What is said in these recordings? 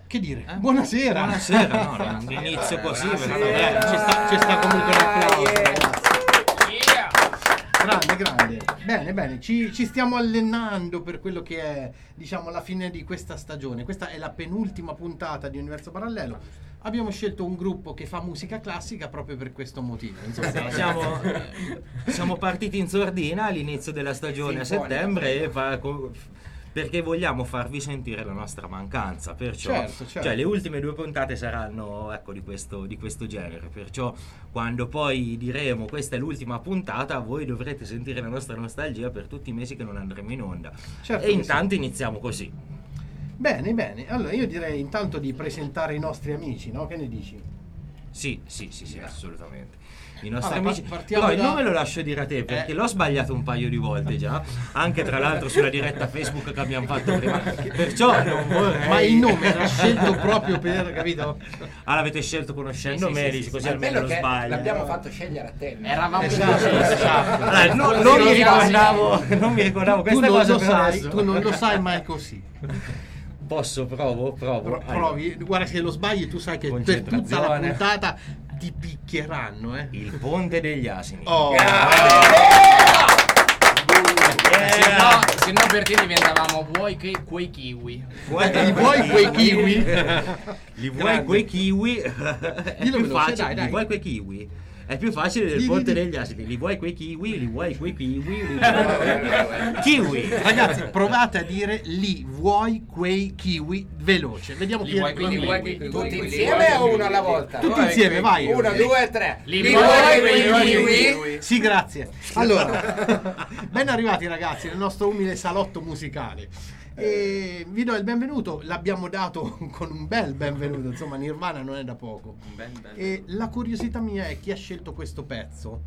Che dire? Buonasera. Buonasera, no, un inizio così, ci sta comunque un applauso. Grande. Bene, ci stiamo allenando per quello che è, diciamo, la fine di questa stagione. Questa è la penultima puntata di Universo Parallelo. Abbiamo scelto un gruppo che fa musica classica proprio per questo motivo. Insomma, siamo partiti in sordina all'inizio della stagione a settembre perché vogliamo farvi sentire la nostra mancanza, perciò certo. Cioè, le ultime 2 puntate saranno di questo genere, perciò quando poi diremo questa è l'ultima puntata voi dovrete sentire la nostra nostalgia per tutti i mesi che non andremo in onda, certo, e intanto iniziamo così. Bene, allora io direi intanto di presentare i nostri amici, no? Che ne dici? Sì, assolutamente. I nostri amici. Partiamo Però il nome lo lascio dire a te, perché l'ho sbagliato un paio di volte già, anche tra l'altro sulla diretta Facebook che abbiamo fatto prima. Perciò non vorrei. Ma il nome era scelto proprio per, capito? Ah, l'avete scelto conoscendo me, così almeno lo sbaglio. L'abbiamo fatto scegliere a te. Eravamo esatto. Allora, non mi ricordavo questa cosa. Tu non lo sai, ma è così. Posso? Provo. Provi, guarda, se lo sbagli tu sai che per tutta la puntata ti picchieranno, Il ponte degli asini. Se no per te diventavamo vuoi quei kiwi. Li vuoi quei kiwi? Li vuoi quei kiwi? Dillo veloce, dai. Li vuoi quei kiwi? È più facile del ponte degli asini. Li vuoi quei kiwi? Kiwi. Ragazzi, provate a dire li vuoi quei kiwi veloce. Vediamo chi è. Tutti insieme o uno alla volta? Tutti insieme, vai. 1, 2, 3. Li vuoi quei kiwi? Sì, grazie. Allora, ben arrivati ragazzi nel nostro umile salotto musicale. E vi do il benvenuto, l'abbiamo dato con un bel benvenuto, insomma Nirvana non è da poco. E la curiosità mia è chi ha scelto questo pezzo?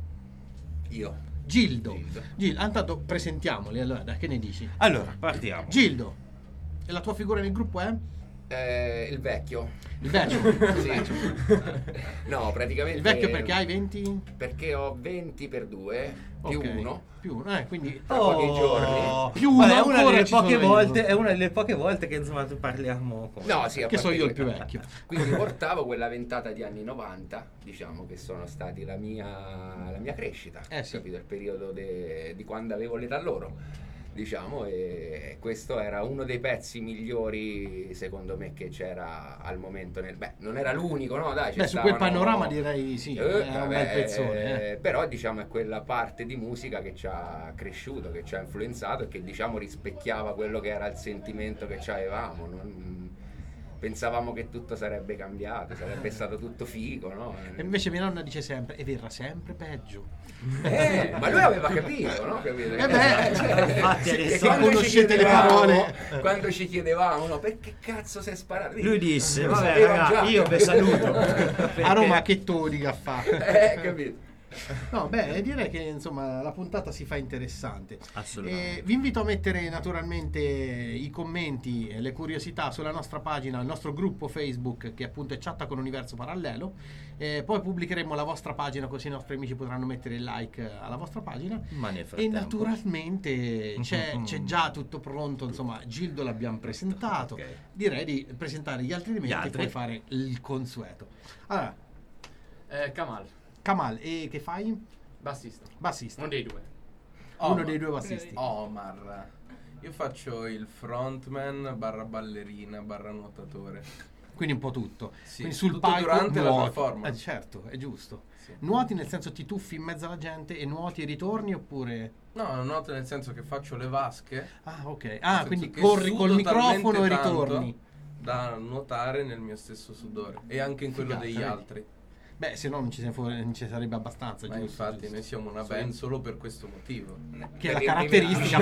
Io. Gildo. Intanto presentiamoli, allora, che ne dici? Allora, partiamo. Gildo, e la tua figura nel gruppo è? Il vecchio. Il vecchio? Sì. No, praticamente. Il vecchio perché hai 20? Perché ho 20 per 2 più Ok. 1. Più uno, quindi pochi giorni. più uno è una ancora delle ci poche sono volte, io. è una delle poche volte che insomma parliamo con... No, sì, a Che so parte io il che- più vecchio. Quindi portavo quella ventata di anni 90, diciamo che sono stati la mia crescita, sì. capito? Il periodo di quando avevo l'età loro, diciamo, e questo era uno dei pezzi migliori secondo me che c'era al momento non era l'unico, no? Dai, Beh, su quel panorama direi sì, è un bel pezzone. però diciamo è quella parte di musica che ci ha cresciuto, che ci ha influenzato e che diciamo rispecchiava quello che era il sentimento che ci avevamo. Pensavamo che tutto sarebbe cambiato, sarebbe stato tutto figo, no? E invece mia nonna dice sempre, e verrà sempre peggio. Ma lui aveva capito, no? Capito? infatti adesso quando conoscete le parole. Quando ci chiedevamo, no, perché cazzo sei sparato? Lui disse, vabbè sapevamo ragazzi, già. io vi saluto. A Roma che todica fa. Capito? No, beh, direi che insomma la puntata si fa interessante. Assolutamente. Vi invito a mettere naturalmente i commenti e le curiosità sulla nostra pagina, il nostro gruppo Facebook che appunto è Chatta con Universo Parallelo. Poi pubblicheremo la vostra pagina così i nostri amici potranno mettere il like alla vostra pagina. Ma nel E frattempo naturalmente c'è già tutto pronto, insomma Gildo l'abbiamo presentato. Ok. Direi di presentare gli altri elementi e altri. poi fare il consueto. Allora, Kamal, e che fai? Bassista. Bassista. Uno dei due. Uno dei due bassisti. Omar. Io faccio il frontman / ballerina / nuotatore. Quindi un po' tutto. Sì, Quindi sul tutto palco durante la nuoti. performance. Certo, è giusto. Sì. Nuoti nel senso ti tuffi in mezzo alla gente e nuoti e ritorni oppure... No, noto nel senso che faccio le vasche. Ah, ok. nel Ah, senso quindi che corri sudo col microfono e talmente tanto ritorni. Da nuotare nel mio stesso sudore e anche in quello Figata, degli vedi? altri. Beh, se no non ci sarebbe abbastanza, Ma giusto? infatti giusto. noi siamo una band solo per questo motivo. Che è la caratteristica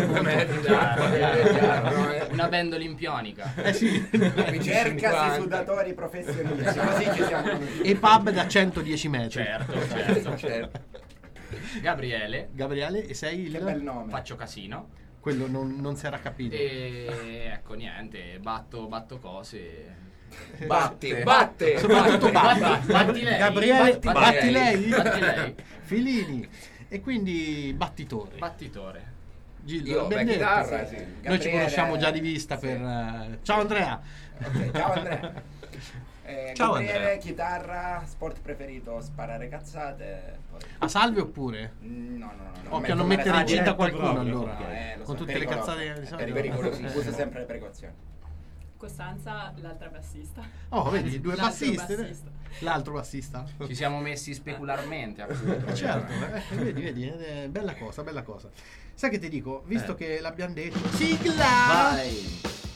appunto. Una band olimpionica. Sì. Ricerca sudatori professionisti, così ci siamo. E pub da 110 metri. Certo. Gabriele, Gabriele, e sei Che bel il... nome. faccio casino. Quello non si era capito. E ecco niente, batto cose. Batte. Soprattutto batti. Batti lei. Gabriele, batti lei? Batti lei. Filini. E quindi battitore. Battitore. Gildo, Io, l'abbiamo beh, detto, chitarra, sì. sì. Noi ci Gabriele, conosciamo già di vista sì. per... Ciao Andrea! Ok, ciao Andrea. Ciao, Gabriele, Andrea. chitarra, sport preferito, sparare cazzate. Poi... A salve oppure? No. Occhio a non mettere male. incinta Ah, qualcuno proprio, allora. ok. Lo Con so, tutte le pericoloso. cazzate di solito. Pericolosissimo. Uso sempre le precauzioni. Costanza, l'altra bassista. Oh, vedi, due L'altro bassiste. bassista. L'altro bassista. Ci siamo messi specularmente, appunto. Certo, vedi, bella cosa, bella cosa. Sai che ti dico, visto che l'abbiamo detto, sigla! Vai!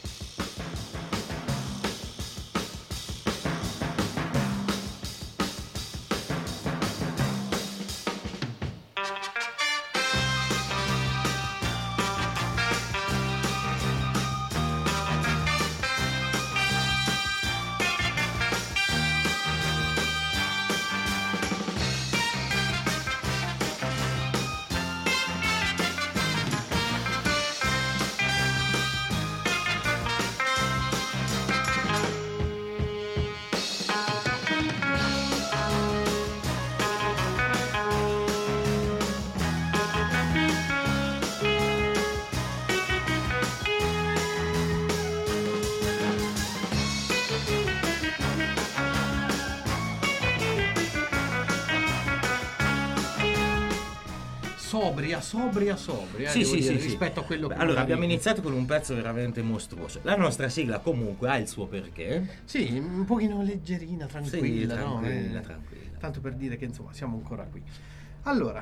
Sobria, Sì, devo sì, dire, sì. rispetto a quello Beh, che allora, volevi. abbiamo iniziato con un pezzo veramente mostruoso. La nostra sigla comunque ha il suo perché. Sì, un pochino leggerina, tranquilla, Sì, no? tranquilla. Tanto per dire che insomma siamo ancora qui. Allora,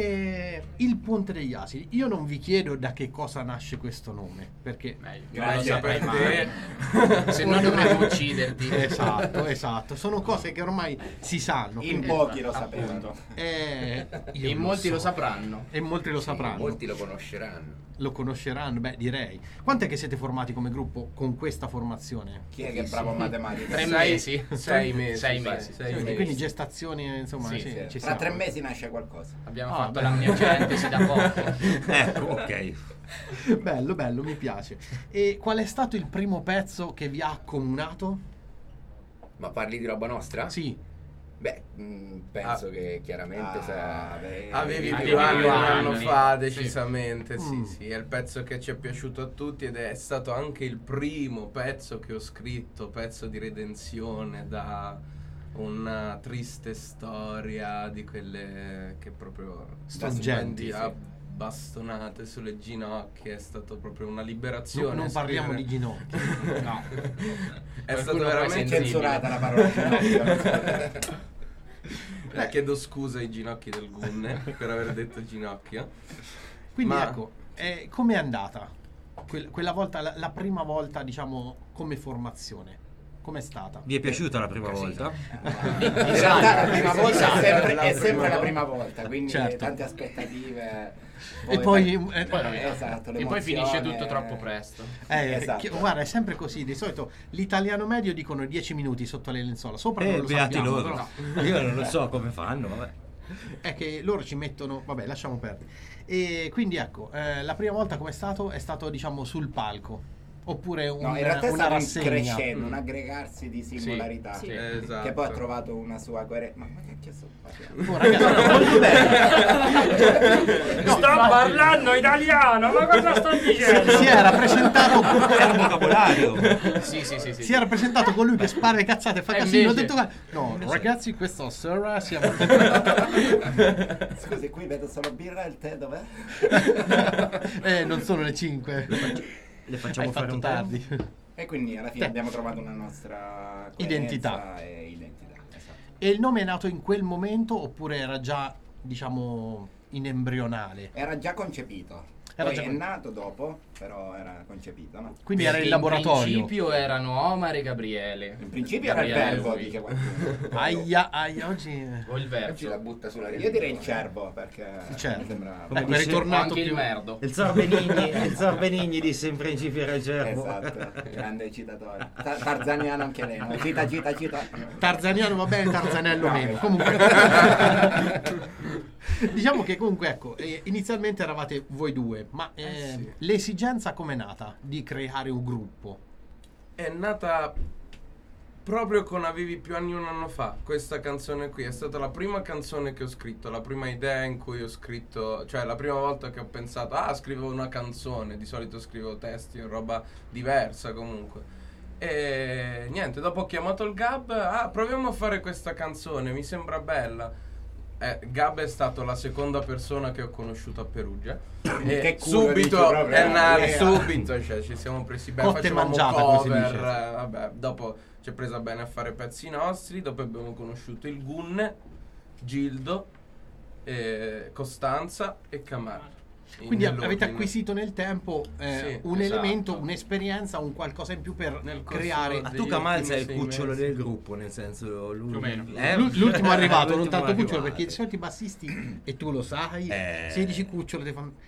il Ponte degli Asini. Io non vi chiedo da che cosa nasce questo nome, perché... Meglio. Grazie Non lo per saprai mai. Se no dovremmo ucciderti. Esatto. Sono cose che ormai si sanno. In quindi, pochi lo sapevano. io In non molti so. lo sapranno. E molti lo sapranno. Molti lo conosceranno. Lo conosceranno, beh, direi. Quant'è che siete formati come gruppo con questa formazione? Chi è che è bravo a matematica? 3 mesi. 6 mesi. 6 mesi. Sei mesi. Quindi gestazioni, insomma, Sì, sì, Sì, ci Tra siamo. 3 mesi nasce qualcosa. Abbiamo Ah, fatto beh. la mia genesi da poco. Ecco, ok. Bello, mi piace. E qual è stato il primo pezzo che vi ha accomunato? Ma parli di roba nostra? Sì. Beh, penso che chiaramente Avevi Avevi più anni più un anno anni. fa, Sì. decisamente, Mm. sì. È il pezzo che ci è piaciuto a tutti ed è stato anche il primo pezzo che ho scritto, pezzo di redenzione da una triste storia di quelle che proprio Struggenti, a bastonate sulle ginocchia, è stato proprio una liberazione. Non parliamo di scrivere. ginocchia. No. È stato Qualcuno veramente poi sensibile. Censurata la parola ginocchio. chiedo scusa ai ginocchi del Gunne per aver detto ginocchia. Quindi Ma- ecco, com'è andata? Quella volta, la prima volta, diciamo, come formazione. Com'è stata? Vi è piaciuta la prima volta? In realtà la prima volta è sempre prima la volta. prima volta, quindi Certo. tante aspettative. E poi... esatto, E poi finisce tutto troppo presto. Esatto. Guarda, è sempre così. Di solito l'italiano medio dicono 10 minuti sotto le lenzuola. Sopra non lo Beati sappiamo, loro. però Io non lo so come fanno, vabbè. è che loro ci mettono... Vabbè, lasciamo perdere. E quindi ecco, la prima volta com'è stato? È stato, diciamo, sul palco. Oppure No, in realtà è una stato un rassegna. crescendo, un aggregarsi di singolarità. Sì. Esatto. Che poi ha trovato una sua coerenza. Ma che cazzo facciamo? Oh, ragazzi, molto bene. No, Sto parlando italiano, ma cosa sto dicendo? si era presentato È un vocabolario. Sì. si era presentato con lui che spara le cazzate e fa E casino. Ho invece- detto no, ragazzi, questa sera siamo Scusi, qui vedo solo birra e il tè dov'è? non sono le 5. Le facciamo Hai fare fatto un tardi. E quindi alla fine abbiamo trovato una nostra coerenza Identità. e identità. Esatto. E il nome è nato in quel momento oppure era già, diciamo, in embrionale? Era già concepito. Era Poi già è con- nato dopo, però era concepito, no? Quindi era in In laboratorio. principio erano Omar e Gabriele. In principio era il Gabriele verbo, lui. dice qualcuno. Aia, oggi... O il Oggi la verso. butta sulla Io direi il cervo, perché Cervo. mi sembra... Come Ecco, è dice- O ritornato anche il più... merdo. Il Zor Benigni disse in principio era il cervo. Esatto, grande citatore. Tarzaniano anche lei, no? Cita. Tarzaniano va bene, Tarzanello No, meno. esatto. Comunque... Diciamo che comunque, ecco, inizialmente eravate voi due, ma sì. l'esigenza com'è nata di creare un gruppo? È nata proprio con Avevi più anni un anno fa. Questa canzone qui è stata la prima canzone che ho scritto, la prima idea in cui ho scritto, cioè la prima volta che ho pensato scrivo una canzone. Di solito scrivo testi o roba diversa comunque. E niente, dopo ho chiamato il Gab, proviamo a fare questa canzone, mi sembra bella. Gab è stato la seconda persona che ho conosciuto a Perugia. Che culo, subito dici proprio, è nato, subito, cioè ci siamo presi bene, Cotta e facevamo mangiata, come si cover, dice. vabbè, dopo ci è presa bene a fare pezzi nostri, dopo abbiamo conosciuto il Gunne, Gildo, Costanza e Camar. Quindi avete acquisito nel tempo Sì, un esatto. elemento, un'esperienza, un qualcosa in più per Nel corso creare. Ma tu Kamal sei il ultimi 6 cucciolo mesi. del gruppo, nel senso lui, Più o meno. L'ultimo arrivato, non L'ultimo tanto cucciolo, arrivato. perché di solito i bassisti, e tu lo sai, 16 cucciolo ti fanno.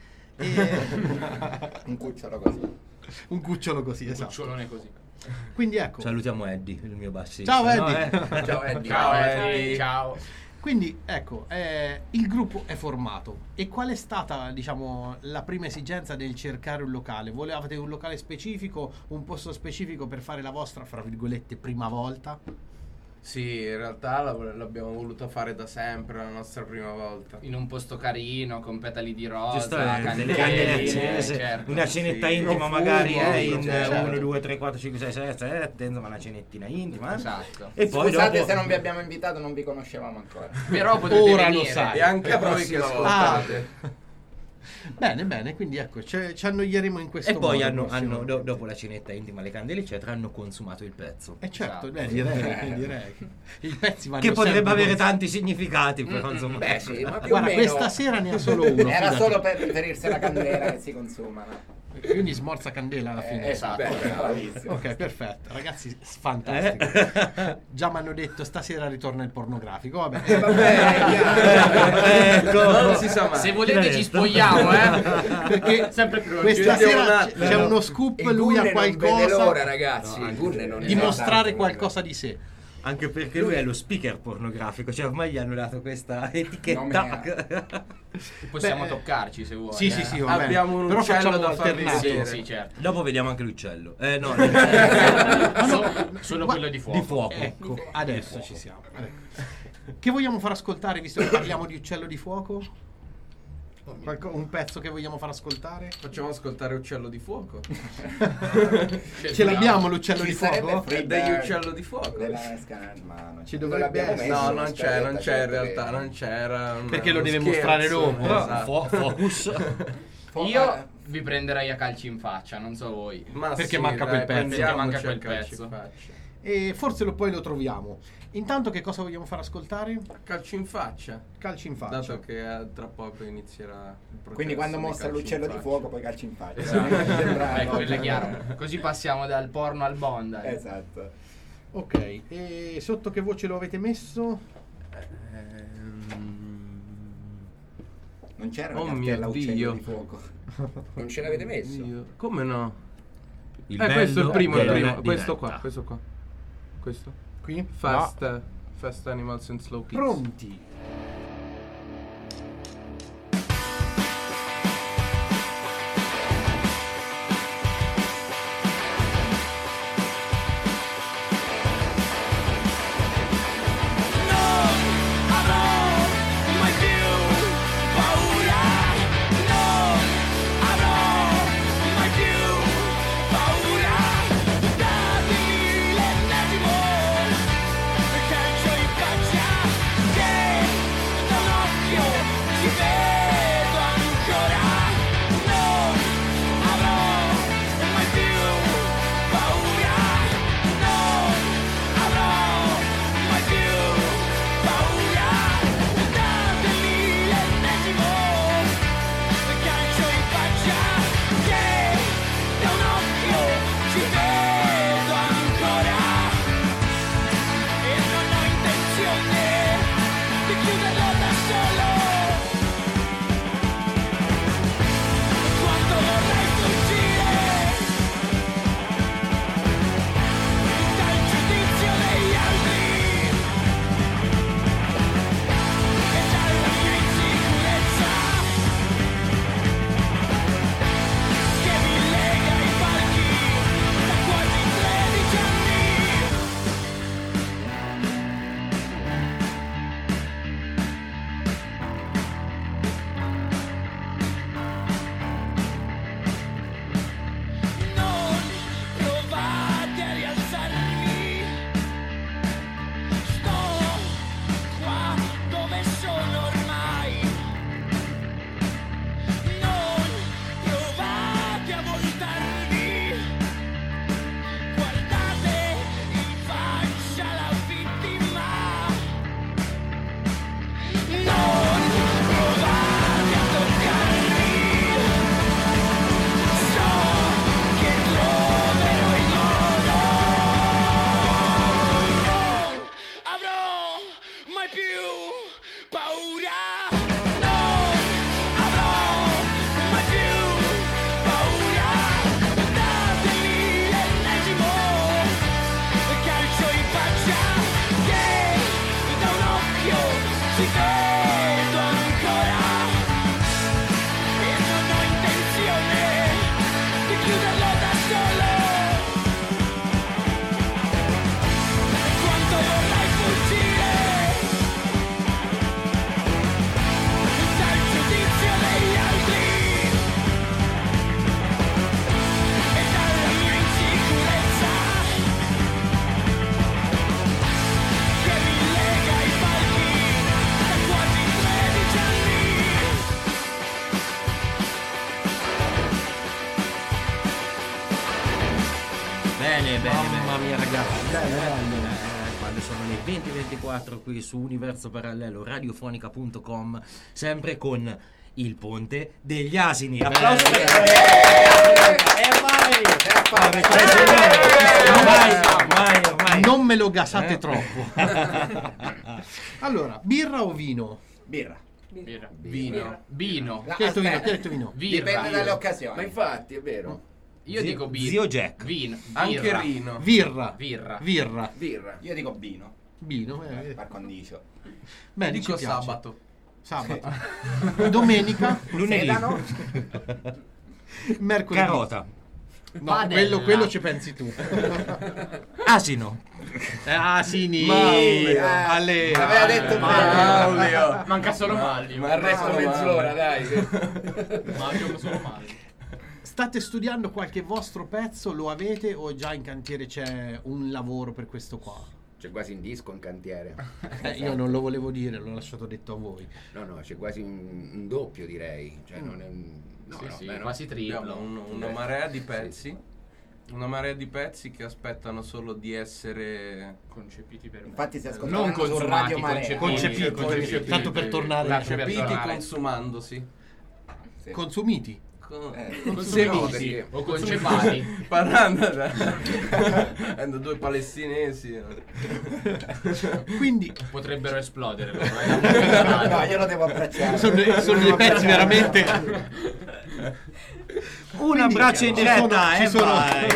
Un cucciolo così. Un cucciolo così, esatto. Cucciolone così. Quindi ecco. Salutiamo Eddie, il mio bassista. Ciao, No, Eddie. Ciao Eddie. Ciao Eddie. Ciao. Quindi ecco, il gruppo è formato. E qual è stata, diciamo, la prima esigenza del cercare un locale? Volevate un locale specifico, un posto specifico per fare la vostra, fra virgolette, prima volta? Sì, in realtà l'abbiamo voluta fare da sempre, la nostra prima volta. In un posto carino, con petali di rosa, Giustamente, le candele, candele accese, certo. una cenetta Sì, intima profumo, magari in certo. 1, 2, 3, 4, 5, 6, 7, 7, insomma una cenettina intima. Esatto. E poi Scusate dopo se non vi abbiamo invitato, non vi conoscevamo ancora. Però potete Ora lo venire. sai. E anche La a voi che prossima ascoltate. Bene, bene, quindi ecco, ci annoieremo in questo e poi modo. dopo la cenetta intima, le candele eccetera, hanno consumato il pezzo. Certo, Esatto. direi. I pezzi vanno Che potrebbe sempre avere cons- tanti significati, però insomma. Beh sì, ma più Guarda, o meno questa sera ne ha solo uno. era fidati. solo per riferirsi alla candela che si consuma, no? Quindi smorza candela alla fine. esatto. Bravissimo. Ok, perfetto. Ragazzi, fantastico. Già mi hanno detto stasera ritorna il pornografico. Vabbè. Ecco. Non si sa mai. Se volete ci spogliamo, Perché Sempre più questa Chiudiamo un sera attimo. c'è uno scoop, Il lui Gunne ha non vede qualcosa l'ora, ragazzi. Il Gunne non di mostrare qualcosa di sé. Anche perché lui è lo speaker pornografico, cioè ormai gli hanno dato questa etichetta. Possiamo Beh, toccarci se vuoi. Sì, sì, sì, va bene. Abbiamo un Però uccello facciamo da farvi alternato. vedere. Sì, certo. Dopo vediamo anche l'uccello. No, Solo quello di fuoco. di fuoco. Ecco, adesso ci siamo. Ecco. Che vogliamo far ascoltare, visto che parliamo di uccello di fuoco? Un pezzo che vogliamo far ascoltare? Facciamo ascoltare Uccello di Fuoco. Ce l'abbiamo l'uccello Ci di sarebbe fuoco? Free È degli Bird Uccello di Fuoco. della Scanner, ma non Ci non dovrebbe l'abbiamo essere. messo No, in non c'è, scaletta, non c'è in certo realtà, che- non c'era. Perché lo deve Scherzo, mostrare dopo. esatto. Focus. Io vi prenderei a calci in faccia, non so voi. Ma Perché sì, manca dai, quel pezzo. prendiamoci Perché manca a quel calci pezzo. in faccia. E forse poi lo troviamo. Intanto che cosa vogliamo far ascoltare? Calci in faccia. Calci in faccia. Dato che tra poco inizierà il processo. Quindi quando dei mostra calci l'uccello in di faccia. fuoco poi calci in faccia. Esatto. Sembra- Ecco, quello è chiaro. Così passiamo dal porno al Bond. Esatto. Ok, e sotto che voce lo avete messo? Non c'era Oh una mio cartella uccello Dio. di fuoco. Non ce l'avete messo? Dio. Come no? Il Questo è il bello primo, della questo diretta. qua, questo qua. Questo. Qui? Fast, Fast Animals and Slow Kids. Pronti? Can't show you gotcha. Yeah. Bene. Mamma mia, ragazzi. Quando sono le 20:24 qui su Universo Parallelo, radiofonica.com, sempre con il Ponte degli Asini. Applauso per ormai. Non me lo gasate troppo. Allora, birra o vino? Birra. Vino. Chi ha detto vino? Chi ha detto vino? Dipende dalle Ma occasioni. infatti, è vero. Io dico birra. Zio Jack. Vino. Anche Birra. Rino. Birra. Birra. Birra. Birra. Io dico vino. Vino. Par condicio. Bene, Dico ci piace. sabato. Domenica. Lunedì. Sedano. Mercoledì. Carota. No, Padella. quello ci pensi tu. Asino. Asini. Maulio. Ale. Aveva detto Maulio. Manca solo Maglio. Ma il resto mezz'ora, dai. Maglio solo Maglio. State studiando qualche vostro pezzo? Lo avete o già in cantiere c'è un lavoro per questo qua? C'è quasi un disco in cantiere. Io non lo volevo dire, l'ho lasciato detto a voi. No, c'è quasi un doppio, direi. Cioè, non è un... No, Sì, beh, no. quasi Abbiamo triplo. una marea di pezzi. Una marea di pezzi che aspettano solo di essere Concepiti per me. Infatti si Non ascoltano su consumati, Radio Marea. Concepiti. Tanto per tornare. concepiti tornare. consumandosi. Sì. Consumiti. Concepiti o concepati. Parlando da due palestinesi. Quindi Potrebbero esplodere. No, io lo devo abbracciare. sono dei pezzi veramente. Un abbraccio in diretta. ci sono. Vai.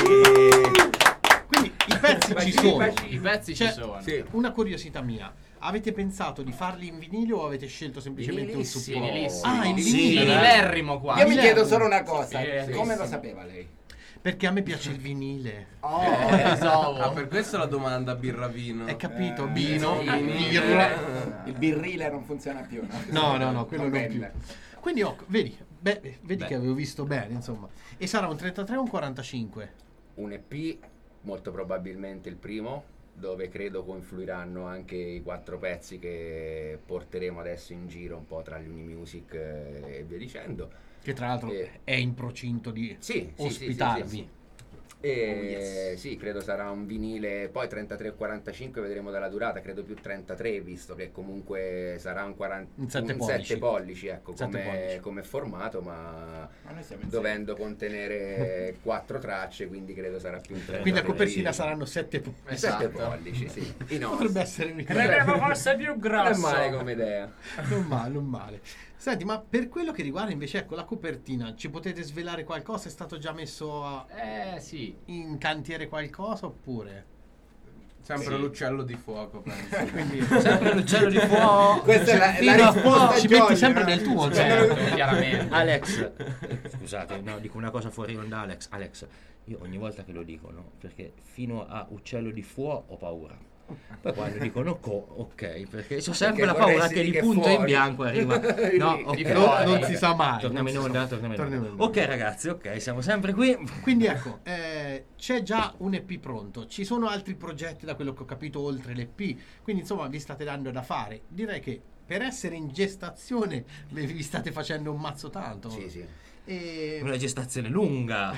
Quindi i pezzi ci sono. I pezzi ci C'è sono. una curiosità mia. Avete pensato di farli in vinile o avete scelto semplicemente un supporto? Vinilissimo. Ah, in Sì. vinile. Vinilerrimo qua. Io mi Sì. chiedo solo una cosa. Sì, Come sì. lo sapeva lei? Perché a me piace il vinile. Ah, per questo la domanda birra vino. Hai capito? Sì, Vino, vinile. birra. Il birrile non funziona più, No, no? quello non più. vende. Quindi vedi che avevo visto bene, insomma. E sarà un 33 o un 45? Un EP, molto probabilmente il primo, dove credo confluiranno anche i 4 pezzi che porteremo adesso in giro un po' tra gli Unimusic e via dicendo. Che tra l'altro è in procinto di Sì, ospitarvi. sì. E sì, credo sarà un vinile, poi 33 e 45 vedremo dalla durata, credo più 33, visto che comunque sarà un 7 pollici, ecco, 7 pollici. come formato, ma Ma noi siamo in dovendo contenere 4 tracce, quindi credo sarà più un 33. Quindi a copertina saranno 7 7 Esatto. pollici, sì. Potrebbe essere Credevo fosse più Non è grosso. male come idea. non male. Senti, ma per quello che riguarda invece, ecco, la copertina, ci potete svelare qualcosa? È stato già messo Sì. in cantiere qualcosa oppure? Sempre l'uccello di fuoco, penso. Quindi Sempre l'uccello di fuoco. Questa è la fino a risposta ci Johnny, metti sempre no? del tuo, Certo, cioè. chiaramente. Alex, scusate, no, dico una cosa fuori onda, Alex, io ogni volta che lo dico, no, perché fino a uccello di fuoco ho paura. Poi quando dicono ok, perché c'ho sempre la paura vorresti che il dire punto fuori. in bianco arriva. No, Di ok. Non si sa mai. Torniamo in onda, Ok ragazzi, ok, siamo sempre qui. Quindi ecco, c'è già un EP pronto, ci sono altri progetti da quello che ho capito oltre l'EP, quindi insomma vi state dando da fare. Direi che per essere in gestazione vi state facendo un mazzo tanto. Sì. E, Una gestazione lunga.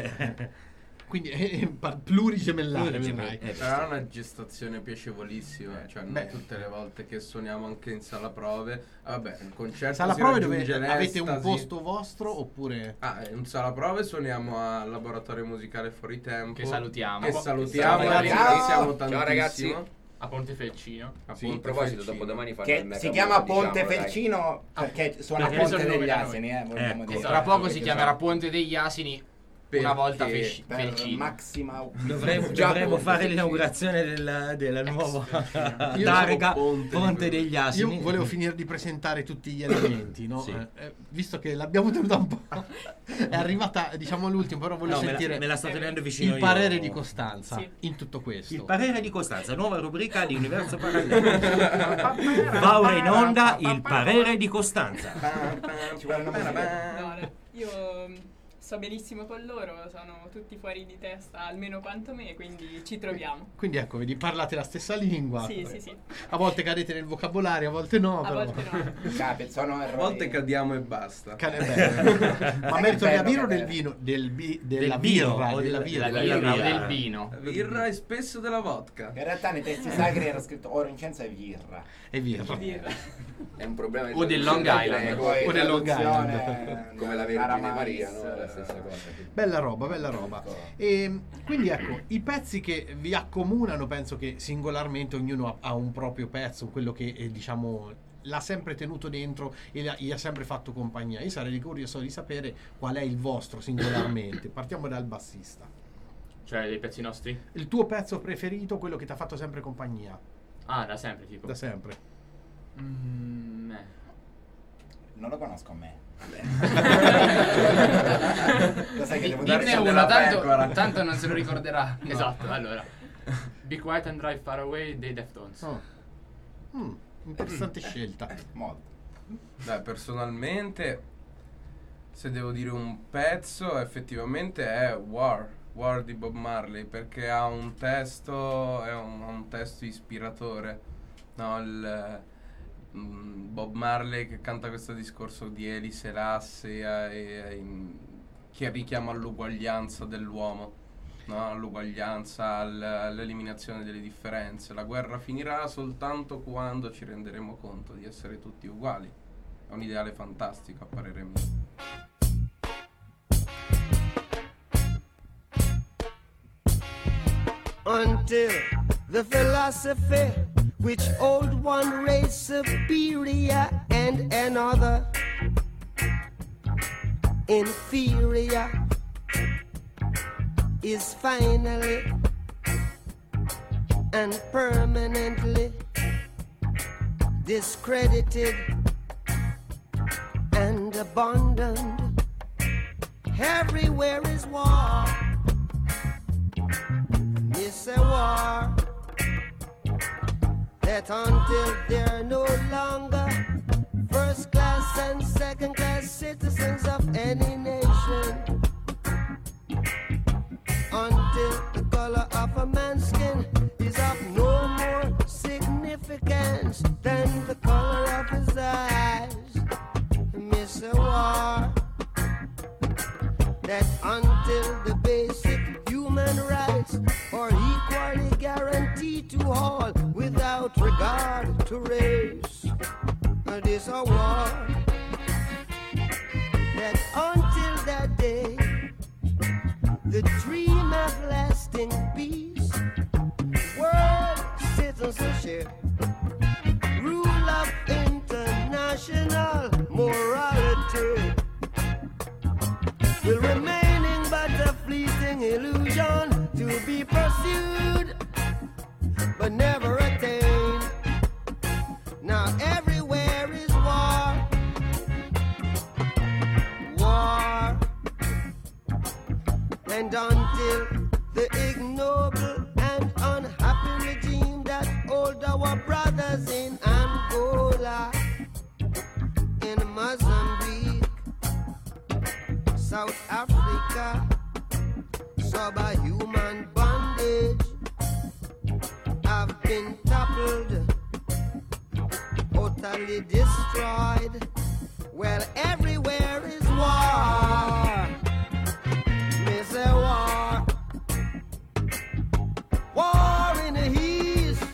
quindi plurigemellare, Plurigemellare. vedrai. Però è una gestazione piacevolissima, cioè non tutte le volte che suoniamo anche in sala prove. Vabbè, il concerto Sala si prove raggiunge dove avete un l'estasi. posto vostro oppure... In sala prove suoniamo al laboratorio musicale Fuori Tempo. Che salutiamo. Che salutiamo e Ciao, ringraziamo ciao, tantissimo. ragazzi. A Pontefelcino. A Sì, in Ponte proposito, Felcino. dopodomani fanno il Che Mega si chiama Ball, Ponte diciamolo, dai. Felcino perché suona Perché Ponte sono degli nome da Asini, vogliamo Ecco. dire. Tra poco si Perché chiamerà sono- Ponte degli Asini. Perché Una volta per Felcino. Maxima Dovremmo fare l'inaugurazione della nuova targa Ponte degli Asini. Io volevo finire di presentare tutti gli elementi, no? Sì. Visto che l'abbiamo tenuta un po', è arrivata diciamo all'ultimo, però volevo No, sentire me la sto tenendo vicino il io. parere di Costanza Sì. in tutto questo. Il parere di Costanza, nuova rubrica di Universo Parallelo. Va ora in onda il parere di Costanza. Ci vuole una musica. No, io sto benissimo con loro, sono tutti fuori di testa, almeno quanto me, quindi ci troviamo. Quindi ecco, vedi, parlate la stessa lingua. Sì, sì, sì. A volte cadete nel vocabolario, a volte no. A però. volte no. Capita, sono A errori. volte cadiamo e basta. Ma merito della bello birra o cadere. del vino? Della Del birra, vino o della della birra. birra. Del vino. Birra e spesso della vodka. In realtà nei testi sacri era scritto oro, incenso e birra. E via. È un problema di O del Long Island. Poi O del Long traduzione, come la Vergine Aramalis, Maria, no? È la stessa cosa. Bella roba, bella roba. E quindi ecco, i pezzi che vi accomunano, penso che singolarmente ognuno ha un proprio pezzo, quello che diciamo l'ha sempre tenuto dentro e gli ha sempre fatto compagnia. Io sarei curioso di sapere qual è il vostro singolarmente. Partiamo dal bassista. Cioè dei pezzi nostri? Il tuo pezzo preferito, quello che ti ha fatto sempre compagnia, Ah, da sempre tipo. da sempre. Non lo conosco a me. Lo sai che devo Dirne dire uno, della pecora. tanto non se lo ricorderà. Esatto, allora. Be Quiet and Drive Far Away dei Deftones. Oh. Interessante scelta. Molto. Beh, personalmente, se devo dire un pezzo, effettivamente è War di Bob Marley, perché ha un testo, ha un testo ispiratore, no? Bob Marley che canta questo discorso di Haile Selassie che richiama all'uguaglianza dell'uomo, no? All'uguaglianza, all'eliminazione delle differenze. La guerra finirà soltanto quando ci renderemo conto di essere tutti uguali. È un ideale fantastico a parere mio. Until the philosophy which hold one race superior and another inferior is finally and permanently discredited and abandoned. Everywhere is war. It's a war that until they're no longer first class and second class citizens of any nation, until the color of a man's skin is of no more significance than the color of his eyes. Miss a war that until the basic human rights are equally guaranteed to all without regard to race. This a war that until that day the dream of lasting peace, world citizenship, rule of international morality will remaining but a fleeting illusion to be pursued but never attained. Now everywhere is war, war, and until the ignoble and unhappy regime that hold our brothers in Angola, in Mozambique, South Africa, subhuman bondage have been toppled, totally destroyed. Well, everywhere is war. Miss a war. War in the east,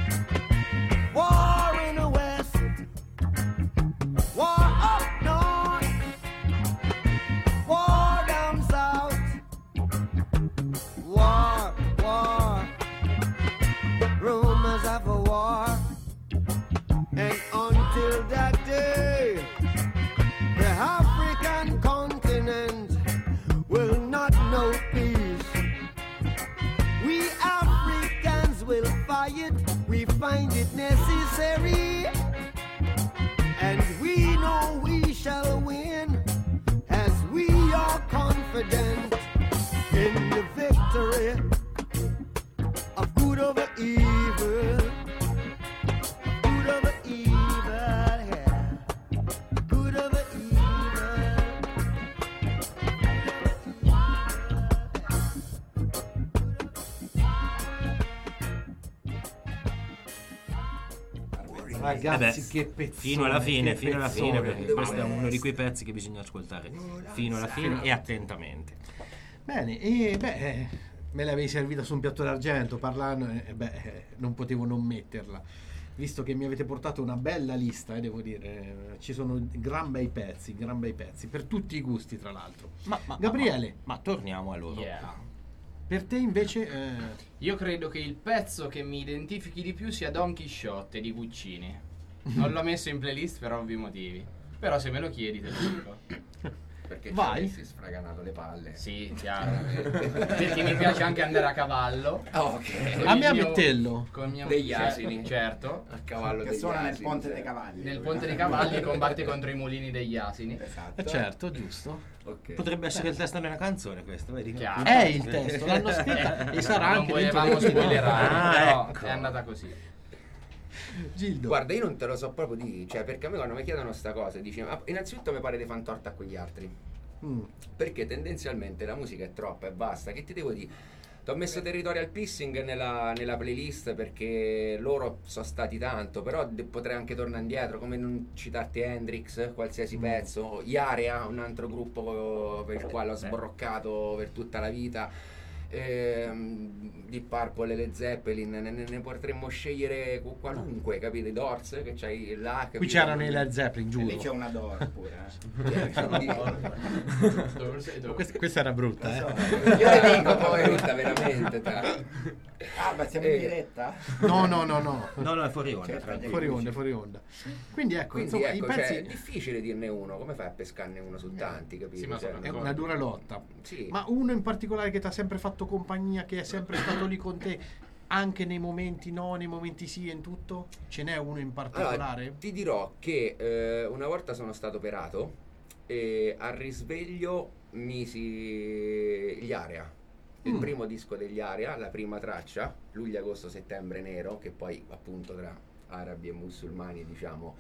war in the west, war up north, war down south, war, war, rumors of a war, and until that day, the African continent will not know peace. We Africans will fight, we find it necessary, and we know we shall win, as we are confident in the victory of good over evil, good over evil, yeah, good over evil. Ragazzi, che pezzone, fino alla fine, che fino alla fine, pezzone. perché questo è uno di quei pezzi che bisogna ascoltare fino alla fine e attentamente. Bene, e me l'avevi servita su un piatto d'argento parlando, non potevo non metterla. Visto che mi avete portato una bella lista, devo dire, ci sono gran bei pezzi, per tutti i gusti tra l'altro. Gabriele, ma torniamo a loro. per te invece... Io credo che il pezzo che mi identifichi di più sia Don Chisciotte di Guccini. Non l'ho messo in playlist per ovvi motivi, però se me lo chiedi te lo dico. Perché Vai. ci avessi sfraganato le palle. Sì, chiaro. Perché mi piace anche andare a cavallo. Ok. A me a Mettello. Con il mio Degli asini. Certo. A cavallo Che degli suona nel asini, Ponte sì. dei Cavalli. Nel Ponte dei Cavalli combatte contro i mulini degli asini. Esatto. Certo, giusto. Ok. Potrebbe essere il testo di una canzone questo, vedi? Chiaro. È il testo, l'hanno scritta e sarà Non anche volevamo dentro le tue spoilerare, Ah, però ecco. è andata così. Gildo. Guarda, io non te lo so proprio dire, cioè, perché a me quando mi chiedono sta cosa, dici, innanzitutto mi pare di fan torta a quegli altri. Perché tendenzialmente la musica è troppa e basta. Che ti devo dire? Ti ho messo Territorial Pissing nella playlist perché loro sono stati tanto, però potrei anche tornare indietro, come non citarti Hendrix, qualsiasi pezzo, Yarea, un altro gruppo per il quale ho sbroccato per tutta la vita. Di Purple e le Zeppelin, ne potremmo scegliere qualunque, capite? Doors che c'hai là, capito? Qui c'erano i Led Zeppelin, E giuro. lì c'è una Dor pure. Questa era brutta, Lo eh. so. Io le dico poi brutta veramente. Ah, ma siamo in diretta? No. No, è fuori onda. Certo, tranquillo. Fuori onda. Quindi ecco, Quindi insomma, ecco, i pezzi cioè, è difficile dirne uno, come fai a pescarne uno su tanti, capito? Sì, ma Cioè, sono è una dura lotta. sì. Ma uno in particolare che ti ha sempre fatto compagnia, che è sempre stato lì con te, anche nei momenti no, nei momenti sì, in tutto? Ce n'è uno in particolare? Allora, ti dirò che una volta sono stato operato e al risveglio misi gli Area. Il primo disco degli Area, la prima traccia, luglio, agosto, settembre nero, che poi appunto tra arabi e musulmani diciamo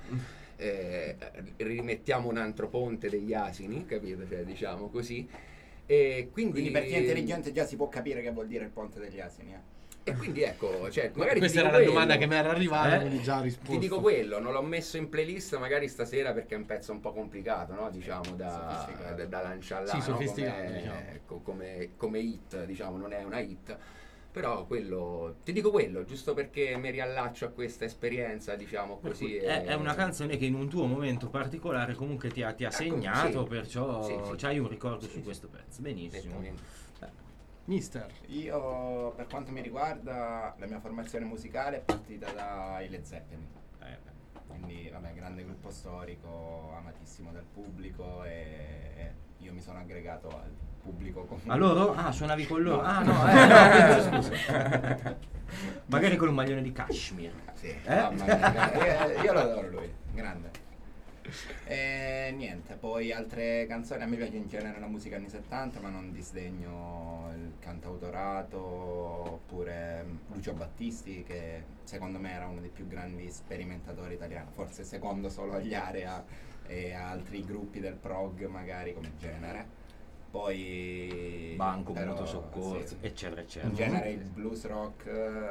rimettiamo un altro ponte degli asini, capito? Cioè, diciamo così. E Quindi per chi è intelligente già si può capire che vuol dire il Ponte degli Asini. E quindi ecco, cioè, magari Questa ti era dico la domanda quello. che mi era arrivata, quindi già risposto. Ti dico quello, non l'ho messo in playlist magari stasera perché è un pezzo un po' complicato, no? Diciamo da lanciare là, Sì, no? sofisticato, come, diciamo. ecco, come hit, diciamo, non è una hit. Però quello, ti dico quello, giusto perché mi riallaccio a questa esperienza, diciamo così. È una canzone che in un tuo momento particolare comunque ti ha segnato, sì. perciò Sì. c'hai un ricordo su questo pezzo. Benissimo. Mister. Io, per quanto mi riguarda, la mia formazione musicale è partita dai Led Zeppelin. Quindi, vabbè, grande gruppo storico, amatissimo dal pubblico e io mi sono aggregato al pubblico comunque. Ma loro? Ah, suonavi con loro? No. Ah, no, scusa. Magari con un maglione di cashmere. Sì, mamma mia, io lo adoro lui, grande. E niente, poi altre canzoni, a me piace in genere la musica anni 70, ma non disdegno il cantautorato, oppure Lucio Battisti, che secondo me era uno dei più grandi sperimentatori italiani, forse secondo solo agli Area e a altri gruppi del prog magari come genere. Poi Banco, però, Mutuo Soccorso, sì, eccetera, eccetera. in genere il blues rock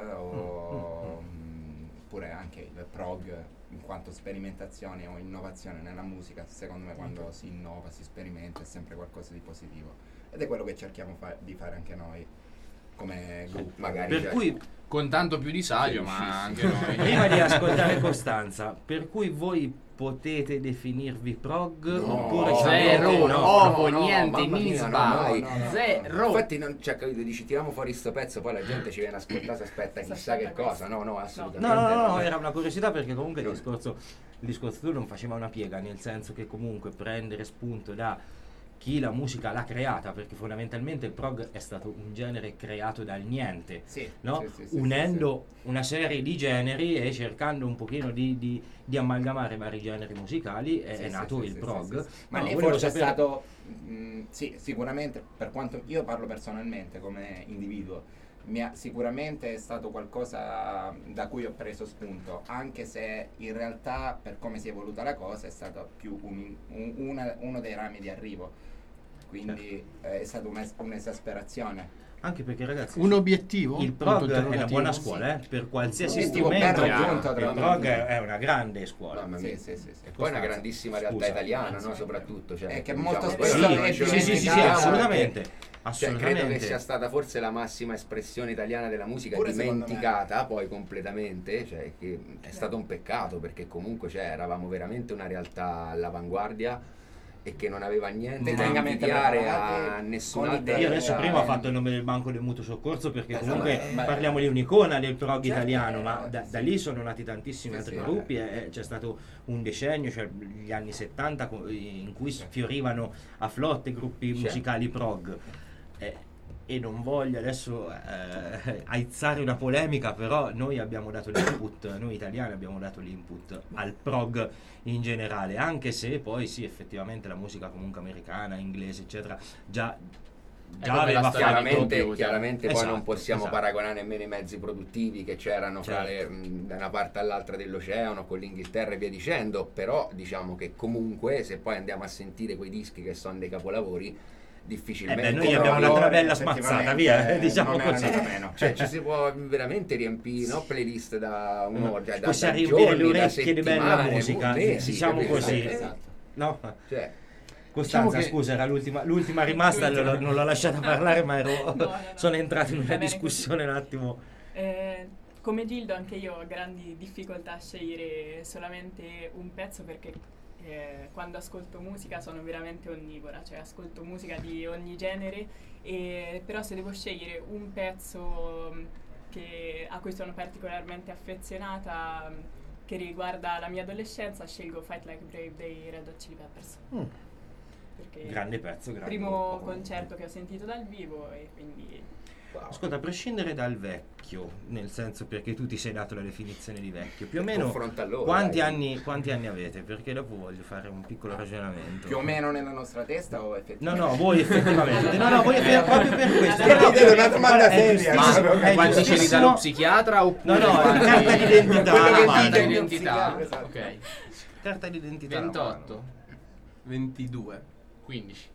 oppure anche il prog, in quanto sperimentazione o innovazione nella musica, secondo me quando si innova, si sperimenta, è sempre qualcosa di positivo ed è quello che cerchiamo di fare anche noi come gruppo. Magari Per cioè, cui, Con tanto più di saggio, ma anche noi. prima di ascoltare Costanza, per cui voi potete definirvi prog oppure Zero, no? niente, mamma mia, nisba, no, mai. zero. Infatti non, cioè, capito, dici tiriamo fuori sto pezzo, poi la gente ci viene a ascoltare, si aspetta chissà che cosa. No, assolutamente No, era una curiosità perché comunque il discorso tu non faceva una piega, nel senso che comunque prendere spunto da chi la musica l'ha creata, perché fondamentalmente il prog è stato un genere creato dal niente, Sì, no? sì, Unendo una serie di generi e cercando un pochino di amalgamare vari generi musicali è nato il prog. Ma No, lì volevo forse è sapere- stato sì, sicuramente, per quanto io parlo personalmente come individuo, sicuramente è stato qualcosa da cui ho preso spunto, anche se in realtà per come si è evoluta la cosa è stato più uno dei rami di arrivo. quindi è stata un'esasperazione. Anche perché, ragazzi, Un obiettivo? il prog Punto è una interrogativo. buona scuola, per qualsiasi Obiettivo ben strumento. raggiunto, tra Il l'altro. prog è una grande scuola. Mamma mia. Sì. E poi una Costanza, grandissima realtà scusa. italiana, no? Soprattutto. Cioè, che molto diciamo, spesso quello è non ce lo sì, dimentichiamo, assolutamente. perché, Assolutamente. credo che sia stata forse la massima espressione italiana della musica, Pure secondo dimenticata poi completamente, cioè, che è stato un peccato, perché comunque eravamo veramente una realtà all'avanguardia e che non aveva niente da Degnamente invidiare preparati, a con nessun'altra idee. Io adesso realtà. prima ho fatto il nome del banco del mutuo soccorso perché Esatto, comunque beh, parliamo di un'icona del prog certo, italiano, ma da sì. lì sono nati tantissimi altri sì, gruppi e c'è stato un decennio, cioè gli anni 70 in cui fiorivano a flotte gruppi musicali prog. E non voglio adesso aizzare una polemica, però noi abbiamo dato l'input, noi italiani abbiamo dato l'input al prog in generale, anche se poi sì, effettivamente la musica comunque americana, inglese, eccetera, già come aveva la storia fatto del Chiaramente, chiaramente poi Esatto, non possiamo esatto. paragonare nemmeno i mezzi produttivi che c'erano Certo. da una parte all'altra dell'oceano, con l'Inghilterra e via dicendo, però diciamo che comunque se poi andiamo a sentire quei dischi che sono dei capolavori, difficilmente noi abbiamo una Però, bella smazzata, via, diciamo non così. erano da meno. cioè ci si può veramente riempire, no, playlist da un'ora, da Possiamo da riempire giorni, le da orecchie di bella settimane, musica, mesi, diciamo capito? così. Esatto. No? Cioè, Costanza, Diciamo che- scusa, era l'ultima rimasta, non l'ho lasciata parlare, ma No. sono entrato in una Va bene discussione un attimo. Come Gildo anche io ho grandi difficoltà a scegliere solamente un pezzo perché quando ascolto musica sono veramente onnivora, cioè ascolto musica di ogni genere, però se devo scegliere un pezzo a cui sono particolarmente affezionata, che riguarda la mia adolescenza, scelgo Fight Like a Brave dei Red Hot Chili Peppers. Perché Grande pezzo, è il grande primo gruppo. concerto che ho sentito dal vivo e quindi Ascolta, a prescindere dal vecchio, nel senso, perché tu ti sei dato la definizione di vecchio, più o meno confronta allora, quanti dai. anni avete? Perché dopo voglio fare un piccolo ragionamento. Più o meno nella nostra testa o No, effettivamente? voi effettivamente. No, voi proprio per questo. Io chiedo una domanda È seria. giustissimo, Ma è Quanti ce li giustissimo. dallo psichiatra oppure No, quanti- carta d'identità. Quello che alla dite mano. io- Identità. Esatto. Ok. Carta d'identità. alla 28, 22. 15.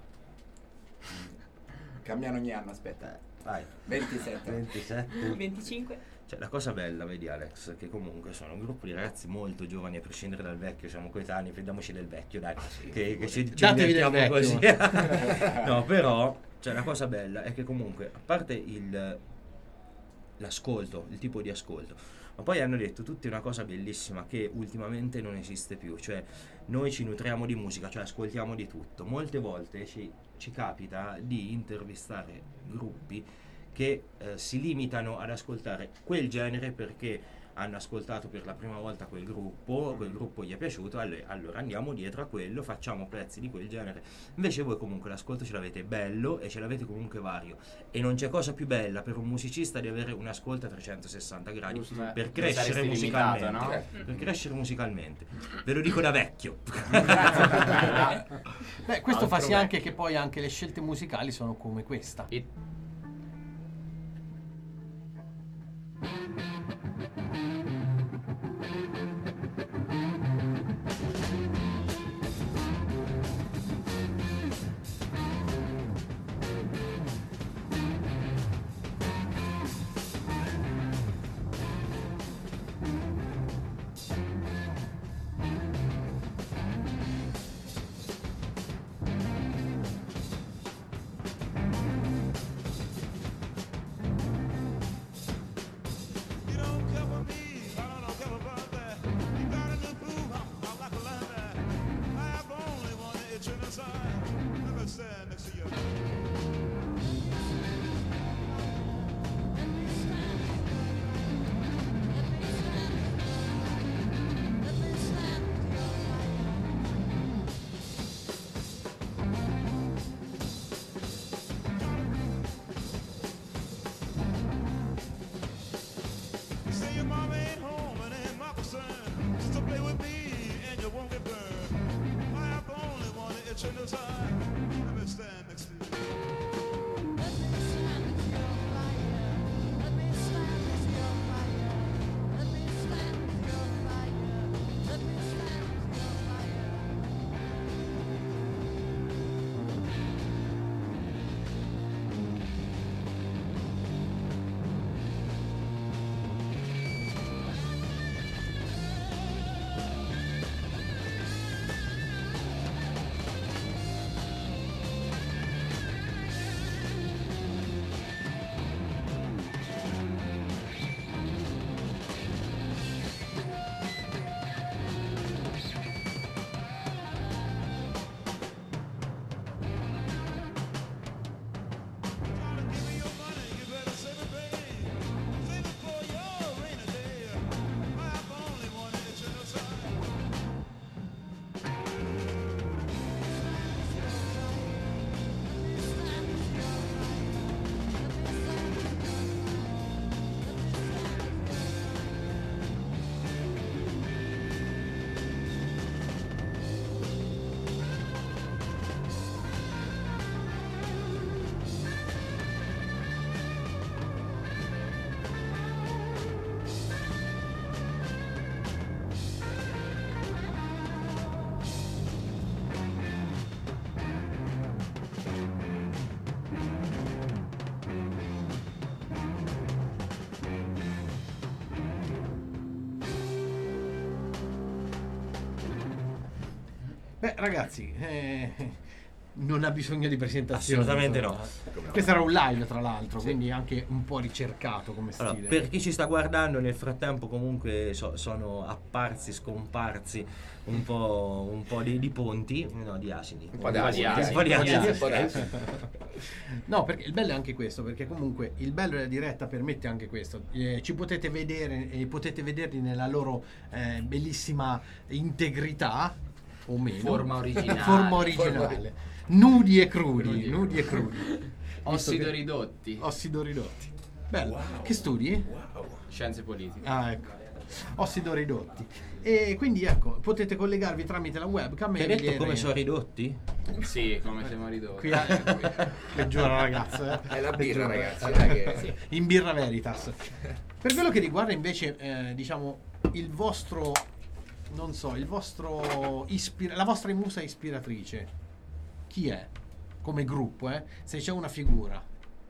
Cambiano ogni anno, aspetta. mano. Vai. 27. 27. 25. Cioè, la cosa bella, vedi Alex, che comunque sono un gruppo di ragazzi molto giovani, a prescindere dal vecchio, siamo coetanei, prendiamoci del vecchio, dai, che ci Datevi del divertiamo così. vecchio. No, però, cioè, la cosa bella è che comunque, a parte l'ascolto, il tipo di ascolto, ma poi hanno detto tutti una cosa bellissima che ultimamente non esiste più, cioè noi ci nutriamo di musica, cioè ascoltiamo di tutto. Molte volte ci capita di intervistare gruppi che si limitano ad ascoltare quel genere perché hanno ascoltato per la prima volta quel gruppo gli è piaciuto, allora andiamo dietro a quello, facciamo pezzi di quel genere. Invece voi comunque l'ascolto ce l'avete bello e ce l'avete comunque vario, e non c'è cosa più bella per un musicista di avere un ascolto a 360 gradi Giusto, per non crescere saresti musicalmente, limitato, no? per crescere musicalmente. Ve lo dico da vecchio. Beh, questo fa Altro sì anche che poi anche le scelte musicali sono come questa. E- You don't cover me Beh, ragazzi, non ha bisogno di presentazione. Assolutamente insomma. no. Questo era un live, tra l'altro, quindi anche un po' ricercato come stile. Allora, per chi ci sta guardando, nel frattempo comunque sono apparsi, scomparsi un po' di ponti, no, di asini. Un po' di asini. Un po' di asini. No, perché il bello è anche questo, perché comunque il bello della diretta permette anche questo. Ci potete vedere e potete vederli nella loro bellissima integrità o meno. Forma originale. Forma originale. Nudi e crudi. Nudi e crudi. Ossido ridotti. Ossido ridotti. Bello. Che studi? Scienze politiche. Ah, ecco. Ossido ridotti. E quindi ecco, potete collegarvi tramite la webcam. Ti hai detto come sono ridotti? Sì, come siamo ridotti. Qui peggiora ragazzo, È la birra, Peggiora. ragazzi. In birra veritas. Per quello che riguarda invece diciamo il vostro, non so, il vostro la vostra musa ispiratrice, chi è? Come gruppo, se c'è una figura.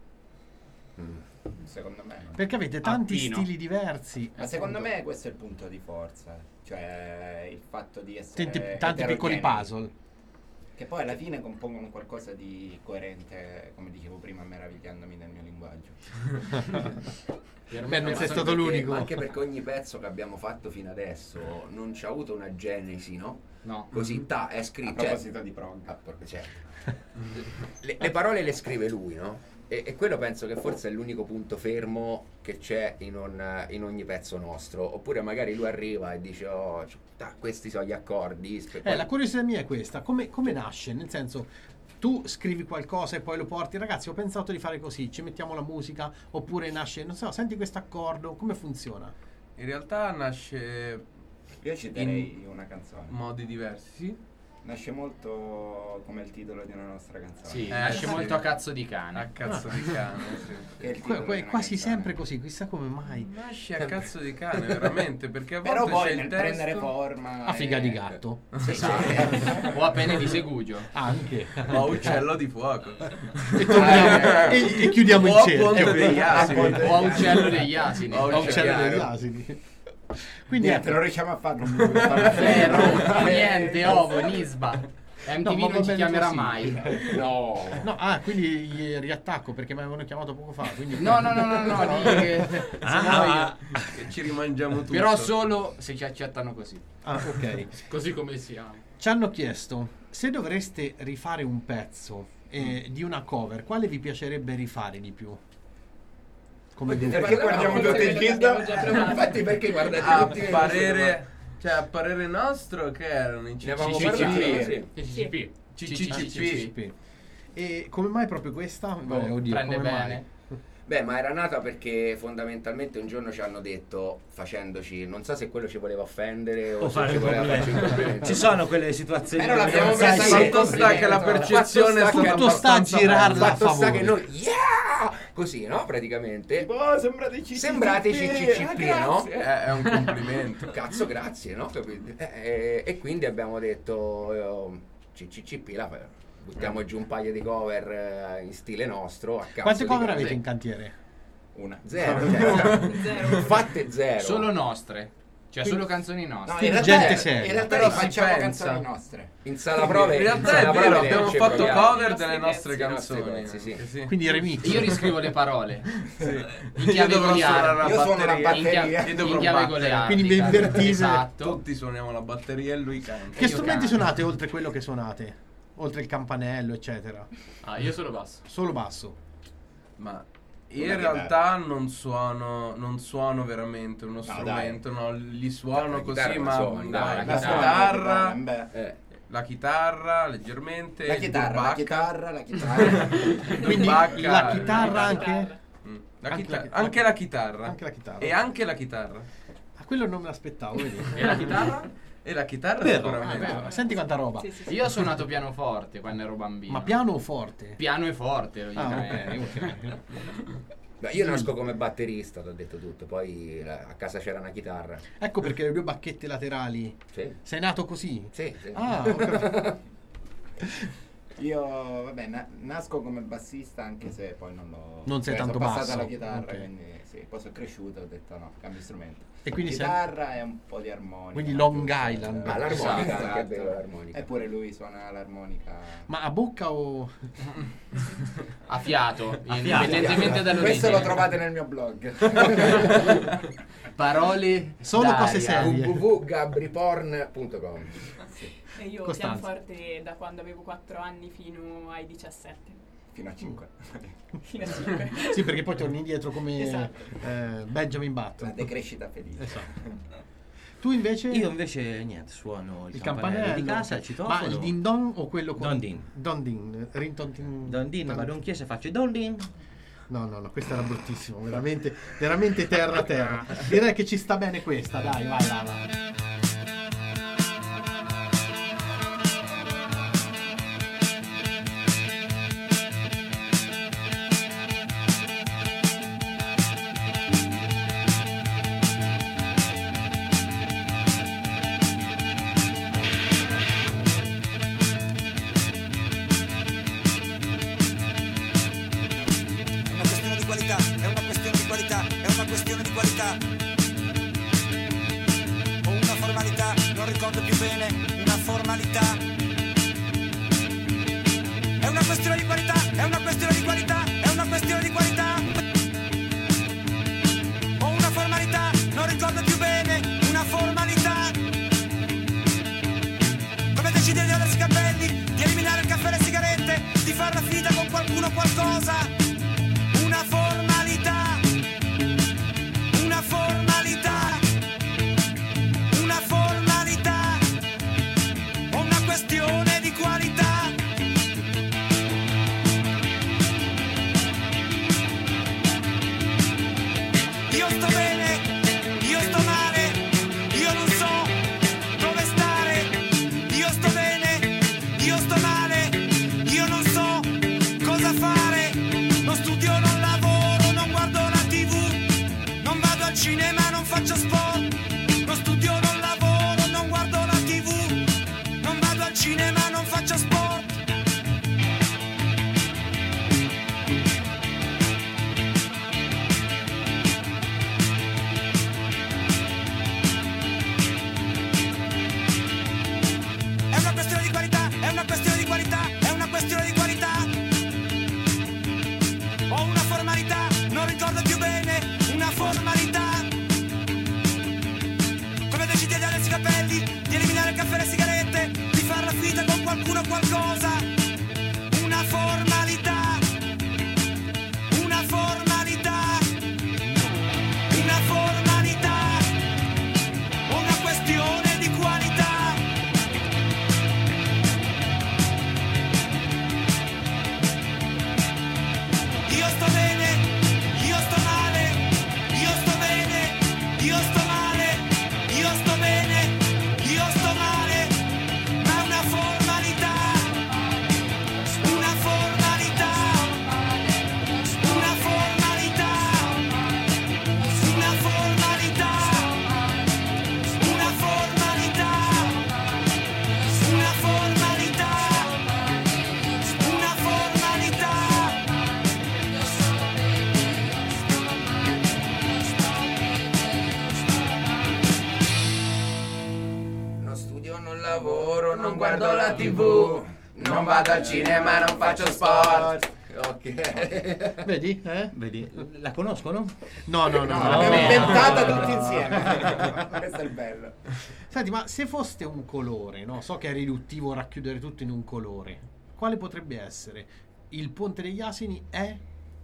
Secondo me no. Perché avete tanti Pino. stili diversi. Ma secondo me questo è il punto di forza, cioè il fatto di essere Tanti piccoli eterogenei, puzzle. che poi alla fine compongono qualcosa di coerente, come dicevo prima, meravigliandomi del mio linguaggio. Beh, non sei stato l'unico. Anche perché ogni pezzo che abbiamo fatto fino adesso non c'ha avuto una genesi, no? No. Così è A scritto. proposito di prog. Le parole le scrive lui, no? E quello penso che forse è l'unico punto fermo che c'è in ogni pezzo nostro. Oppure magari lui arriva e dice: oh, questi sono gli accordi. La curiosità mia è questa: come nasce? Nel senso, tu scrivi qualcosa e poi lo porti, ragazzi, ho pensato di fare così, ci mettiamo la musica, oppure nasce, non so, senti questo accordo, come funziona? In realtà nasce Io citerei una canzone. modi diversi, sì. Nasce molto come il titolo di una nostra canzone. Sì, nasce sì. molto a cazzo di cane. A cazzo di cane, sì. Che è il titolo di È una quasi canzone. sempre così, chissà come mai. Nasce a cazzo di cane, veramente, perché a volte Però poi c'è nel il testo. prendere forma A figa di gatto. Esatto. O a pene di segugio. Anche. O uccello di fuoco. E chiudiamo il O cerchio. ponte degli asini. O a uccello degli asini. O A uccello chiaro. degli asini. Quindi Niente, ecco, non riusciamo a farlo. Zero, niente, ovo, nisba. MTV ma va non ci bene chiamerà così. mai. No. no, quindi riattacco perché mi avevano chiamato poco fa. Quindi No, digli che Che ci rimangiamo tutto. però solo se ci accettano così. Ah, ok. Così come siamo. Ci hanno chiesto se dovreste rifare un pezzo di una cover, quale vi piacerebbe rifare di più? Come Perché guardiamo tutti il L'abbiamo film? già provato. Infatti perché guardate a tutti parere, cioè a parere nostro che erano i Ne avevamo CCCP. parlato, sì. CCCP. E come mai proprio questa? Oddio, Prende come bene. mai? Beh, ma era nata perché fondamentalmente un giorno ci hanno detto, facendoci, non so se quello ci voleva offendere o se fare ci un voleva farci un complimento. complimento. Ci sono quelle situazioni Però dove l'abbiamo non sai presa se- in Fatto sta che la percezione è Fatto stata tutto sta a abbastanza girarla. bella. a Fatto sta favore. che noi, yeah! Così, no? Praticamente. Sembrate CCCP. Sembrate CCCP, no? È un complimento. Cazzo, grazie, no? Capito? E quindi abbiamo detto CCCP, buttiamo giù un paio di cover in stile nostro. A cazzo Quante di cover cane. avete in cantiere? Una. Zero, cioè, Zero. fatte zero. Solo nostre. Cioè solo canzoni No, nostre. in realtà, gente seria. in realtà Però facciamo si pensa. canzoni nostre. In sala prove. In in realtà sala è prove vero, le abbiamo ci fatto proviamo. cover I delle nostre nostri pezzi, canzoni. sì, sì. Quindi remix. Io riscrivo le parole. Sì. In chiave dovrò suonare goliardica. la Io suono la batteria. In chiave, Io in dovrò chiave battere. goliardica. Quindi mi invertite. Esatto. Tutti suoniamo la batteria e lui canta. Che io strumenti canto. suonate oltre quello che suonate? Oltre il campanello, eccetera. Ah, io solo basso. Solo basso. Ma io Una in realtà non suono veramente uno strumento, no, li suono La così, chitarra ma suoni, dai, la la chitarra, la chitarra leggermente, La il chitarra, la dubacca. chitarra, la chitarra. Quindi Dubacca, la chitarra La anche? chitarra. Mm. Anche la chitarra. Anche la chitarra. Anche la chitarra. E anche la chitarra. A quello non me l'aspettavo, vedi? E la chitarra? E la chitarra Vero? sicuramente. Ah, beh, senti quanta roba. Sì, sì, sì. Io ho suonato pianoforte quando ero bambino. Ma piano o forte? Piano e forte, Ah, logicamente. ok. Beh, io nasco come batterista, ti ho detto tutto. Poi a casa c'era una chitarra. Ecco perché le due bacchette laterali. Sì. Sei nato così? Sì, sì. Ah, ho capito. Io, vabbè, nasco come bassista anche se poi non l'ho... Non sei cioè, tanto sono passato basso. alla chitarra, Ok. quindi sì. sì. Poi sono cresciuto e ho detto no, cambio strumento. E quindi chitarra e un po' di armonica. Quindi Long Island. Ah, l'armonica, Esatto. che bello l'armonica. Eppure lui suona l'armonica. Ma a bocca o... A fiato, A fiato. indipendentemente dall'origine. Questo lo trovate nel mio blog. Parole Solo d'aria. cose serie. www.gabriporn.com. E io Costanza. pianoforte da quando avevo 4 anni fino ai 17. Fino a 5. Fino a 5. Sì, perché poi torni indietro come Esatto. Benjamin La Button. decrescita felice. Esatto. Tu invece... Io invece niente, suono il il campanello campanello di casa, il Ma citofono. il din don o quello con... Don din. Don din. Rinton tin. Don din, vado in chiesa e faccio Don din. No, questo era bruttissimo, veramente, veramente terra. Direi che ci sta bene questa, dai, vai. È una questione di qualità, è una questione di qualità. O una formalità, non ricordo più bene, una formalità. È una questione di qualità, è una questione di qualità, è una questione di qualità. O una formalità, non ricordo più bene, una formalità. Come decidere di aversi i capelli, di eliminare il caffè e le sigarette, di far la finta con qualcuno o qualcosa. Una formalità, una formalità, una formalità, o una questione di qualità. Io sto bene, io sto male, io non so dove stare. Io sto bene, io sto male, io non so cosa fare. Non studio, non lavoro, non guardo la TV, non vado al cinema, non faccio sport. Non studio, non lavoro, non guardo la TV, non vado al cinema, non faccio sport. È una questione di qualità, è una questione di qualità, è una questione di qualità. Ho una formalità, non ricordo più bene, una formalità. Come decidi di aversi i capelli, di eliminare il caffè e le sigarette, di far la finta con qualcuno o qualcosa. Una formalità, una formalità, una formalità, una questione di qualità. Io sto bene, io sto male, io sto bene, io sto male, io sto bene, io sto male, ma è una formalità, una formalità, una formalità, una formalità, una formalità, una formalità, una formalità. Non studio, non lavoro, non guardo la TV, non vado al cinema, non faccio sport. Ok. Vedi? Vedi, la conoscono? No. L'abbiamo inventata tutti insieme. Questo è il bello. Senti, ma se foste un colore, no? So che è riduttivo racchiudere tutto in un colore. Quale potrebbe essere? Il Ponte degli Asini è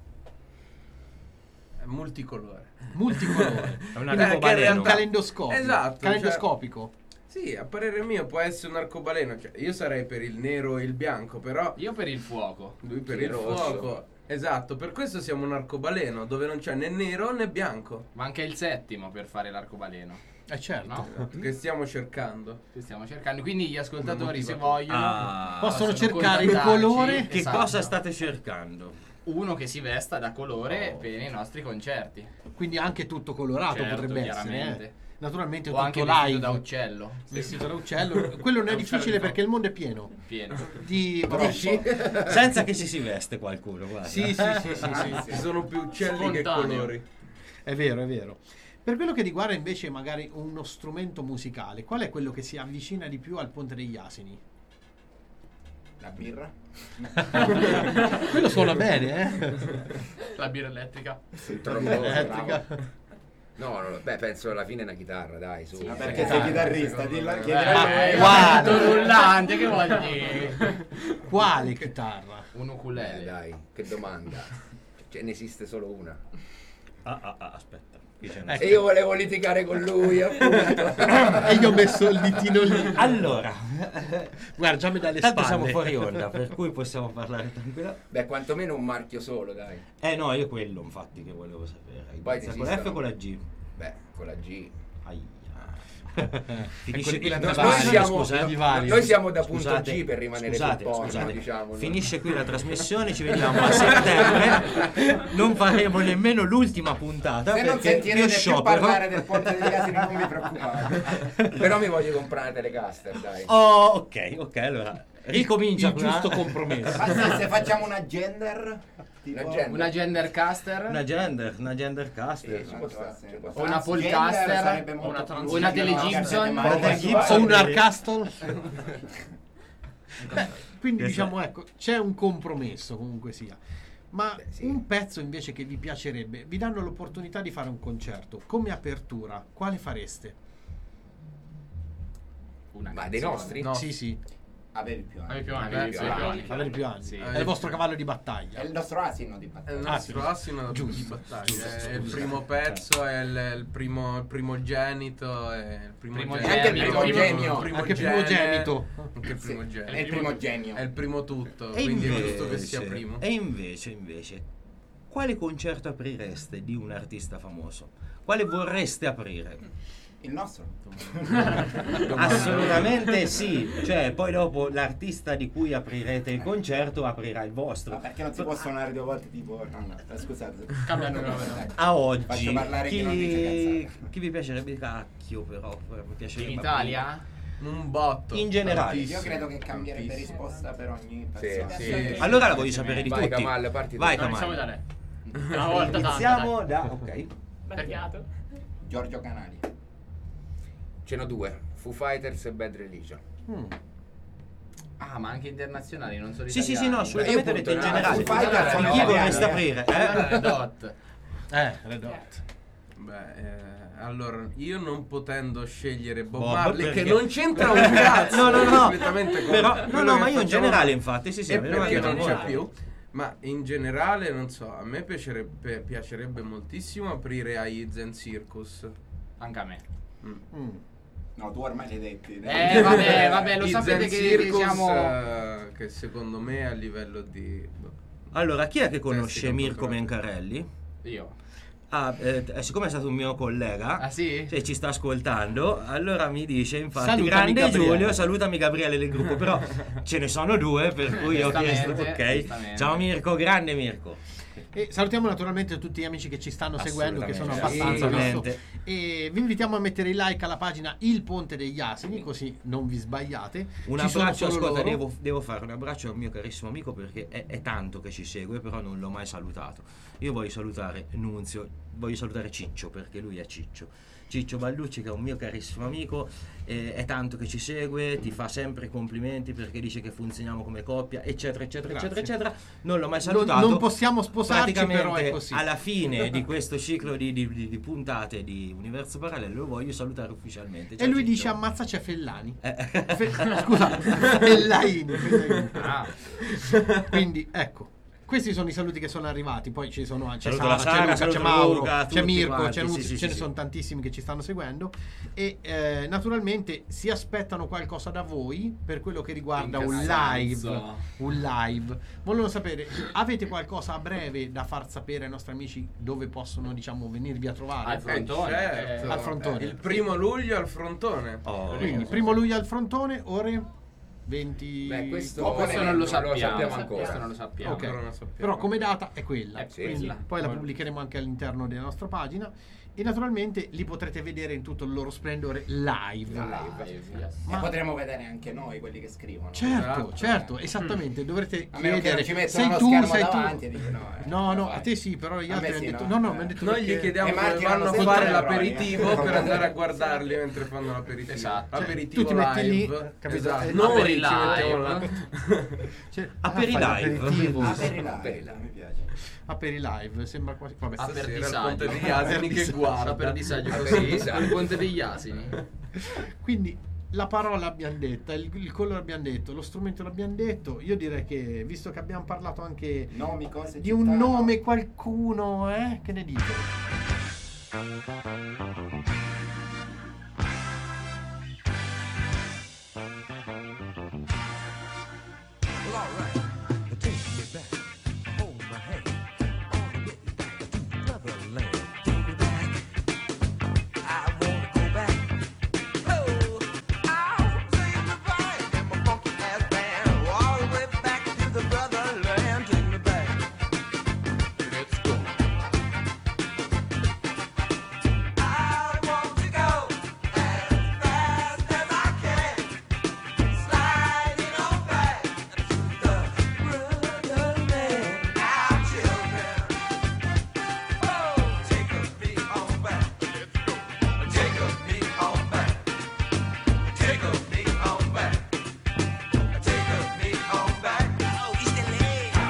È multicolore. multicolore. È un Quindi arcobaleno. è un calendoscopio. Esatto, Calendoscopico. Sì, a parere mio può essere un arcobaleno. Cioè, io sarei per il nero e il bianco, però Io per il fuoco. lui per Sì, il rosso. fuoco. Esatto, per questo siamo un arcobaleno dove non c'è né nero né bianco. Manca il settimo per fare l'arcobaleno. Certo. No? Che stiamo cercando. Che stiamo cercando. Quindi gli ascoltatori, se motivatore. vogliono, Ah, Possono possono cercare il contattarci. colore. che Esatto. cosa state cercando? Uno che si vesta da colore per i nostri concerti. Quindi anche tutto colorato Certo, potrebbe essere. chiaramente. Naturalmente O tutto anche vestito live. da uccello. Vestito da uccello. Quello non è Da difficile uccello. perché il mondo è pieno Pieno. di Senza che si veste qualcuno, guarda. Sì. Ci sono più uccelli che Spontaneo. colori. È vero, è vero. Per quello che riguarda invece magari uno strumento musicale, qual è quello che si avvicina di più al Ponte degli Asini? La birra? Quello suona bene, La birra elettrica. Il trombone. Elettrica. No, beh, penso alla fine è una chitarra, dai, su. Ma perché sei chitarrista? Secondo me. Guarda. Tutto rullante, che vuol dire? Quale chitarra? Un ukulele. Dai, che domanda. Ce ne esiste solo una. Aspetta. Qui c'è Ecco. E io volevo litigare con lui, appunto. E io ho messo il ditino lì. Allora, Guarda, già mi dà le tanto spalle. siamo fuori onda, per cui possiamo parlare tranquillamente. Beh, quantomeno un marchio solo, dai. No, io quello infatti che volevo sapere. Poi Inizia con esistono. la F o con la G? Beh, con la G. Aia. Finisce Finisce qui la Noi trasmissione. Noi siamo da punto Scusate, G per rimanere scusate, sul porno, scusate. diciamo. Finisce qui la trasmissione, ci vediamo a settembre. Non faremo nemmeno l'ultima puntata Se non perché io sentirete più sciopero. parlare del Ponte degli Asini non vi preoccupate. Però mi voglio comprare una Telecaster, dai. Oh, ok, allora ricomincia il con una- giusto compromesso. Ma se facciamo una gender? Tipo, Una gender. Una Gendercaster. una gender caster. Ci può stare, ci può stare. Una Transgender Polcaster, sarebbe molto una più una difficile, delle no? Gibson. Ma Una Gibson. O un Arcastle. Quindi Questa- diciamo, ecco, c'è un compromesso comunque sia. Ma Beh, sì. un pezzo invece che vi piacerebbe, vi danno l'opportunità di fare un concerto come apertura, quale fareste? Una Ma dei canzone. nostri? No. Sì. Avevi più anni. Avevi più anni. Avevi sì, più più anni. anni. Avere più anni. Sì. È il vostro cavallo di battaglia. È il nostro asino di È il battaglia. nostro asino Giusto, di battaglia. giusto, È il scusa. primo pezzo, è il primogenito. È il Primogenito. Anche il primogenio. Anche primogenito. Anche il Sì, primogenito. è il primogenio. È il primo tutto, E quindi è invece, giusto che sia primo. e invece, quale concerto aprireste di un artista famoso? Quale vorreste aprire? Il nostro. Assolutamente sì, cioè poi dopo l'artista di cui aprirete il concerto aprirà il Ma vostro. perché non si può suonare due volte tipo... No, scusate. Cambiano nome. Dai. A oggi Faccio parlare chi non dice cazzate. chi vi piacerebbe cacchio però? Mi piacerebbe In Italia? Un botto. In generale. Io credo che cambierebbe risposta per ogni persona. Sì. Allora la voglio sapere di Vai, tutti. Kamal, parti tu. Vai, No, iniziamo Kamal. da lei. Una volta tanto, Iniziamo dai. da ok. Battiato. Giorgio Canali. Ce n'ho due, Foo Fighters e Bad Religion. Ah, ma anche internazionali, non solo Sì, italiani. no, assolutamente Io detto in punto- generale. Foo Fighters Con no, chi italiani, vorreste aprire? Allora, Red Hot. Red Hot. Beh, allora, io non potendo scegliere Bob Bob, Marley, perché? che non c'entra un cazzo. No. completamente con Però, quello no, che ma io in facciamo- generale, infatti, sì, E a me va perché bene. non c'è più. Ma in generale, non so, a me piacerebbe moltissimo aprire ai Zen Circus. Anche a me. No, tu ormai li hai detti. Vabbè, lo I sapete Zen che Circus, siamo... che secondo me a livello di... Allora, chi è che conosce Testi Mirko controllati. Mencarelli? Io. Siccome è stato un mio collega, Ah, sì? se ci sta ascoltando, allora mi dice infatti Salutami, grande Gabriele. Giulio, salutami Gabriele del gruppo, però ce ne sono due per cui ho chiesto Giustamente, ok, giustamente. ciao Mirko, grande Mirko. E salutiamo naturalmente tutti gli amici che ci stanno seguendo, che sono Assolutamente. abbastanza Assolutamente. visto. E vi invitiamo a mettere il like alla pagina Il Ponte degli Asini, così non vi sbagliate. Un Ci sono abbraccio, solo ascolta, loro. devo fare un abbraccio al mio carissimo amico perché è tanto che ci segue, però non l'ho mai salutato. Io voglio salutare Nunzio, voglio salutare Ciccio perché lui è Ciccio Ballucci, che è un mio carissimo amico, è tanto che ci segue, ti fa sempre complimenti perché dice che funzioniamo come coppia, eccetera. Non l'ho mai salutato. Non possiamo sposarci, Praticamente però è così. alla fine di questo ciclo di puntate di Universo Parallelo lo voglio salutare ufficialmente. E Ciao, lui Ciccio. dice ammazzaci a Fellani. Scusa, Fellaini. Ah, Quindi ecco. Questi sono i saluti che sono arrivati, poi c'è Saluto Sara, la c'è Sara, Luca, c'è saluto Mauro, Luca, c'è tutti Mirko, quanti, c'è Nunzio, sì, ce ne sì. sono tantissimi che ci stanno seguendo e naturalmente si aspettano qualcosa da voi per quello che riguarda In un che live. senso? Un live. Vogliono sapere, avete qualcosa a breve da far sapere ai nostri amici dove possono, diciamo, venirvi a trovare? Al frontone. certo. Al frontone. Il 1° luglio al frontone. Oh. Quindi, 1 luglio al frontone, ore 20... Beh, questo non lo sappiamo ancora. Questo non lo sappiamo. Ok. Ancora non sappiamo. Però come data è quella, È quindi quella. poi la pubblicheremo anche all'interno della nostra pagina e naturalmente li potrete vedere in tutto il loro splendore live. Yes. Ma potremmo vedere anche noi, quelli che scrivono. Certo, Esatto. certo, esattamente, dovrete A meno che chiedere non ci mettono sei uno tu, schermo sei davanti e tu. dici, No, vai. a te sì, però gli A altri me hanno sì, detto no. no, mi hanno detto Noi gli perché- chiediamo E come Marti vanno a hanno fare sempre l'aperitivo errori. per andare a guardarli mentre fanno l'aperitivo. Esatto. Aperitivo Tu ti metti lì, live. capito? Esatto. Eh, Noi aperi ci mettiamo live. Cioè, Aperi fai live. l'aperitivo. Mi piace. Aperi live, sembra quasi vabbè. Per Stasera il disagio. ponte degli asini che Sa guarda. per disagio Per così, disagio. il ponte degli asini. Quindi la parola abbiamo detta, il colore abbiamo detto, lo strumento l'abbiamo detto. Io direi che, visto che abbiamo parlato anche Nomi, cose, di un città, nome qualcuno, che ne dite? Well, all right. Take me back. Hold my hand. Wanna get me back to brotherland. Take me back. I wanna go back. Oh, I'll take me back. And my funky ass band. All the way back to the brotherland. Take me back. Let's go. I want to go as fast as I can. Sliding on back to the brotherland. Our children. Oh, take me on back. Let's go. Take me on back. Take me on back. Take me on back. Oh, East LA.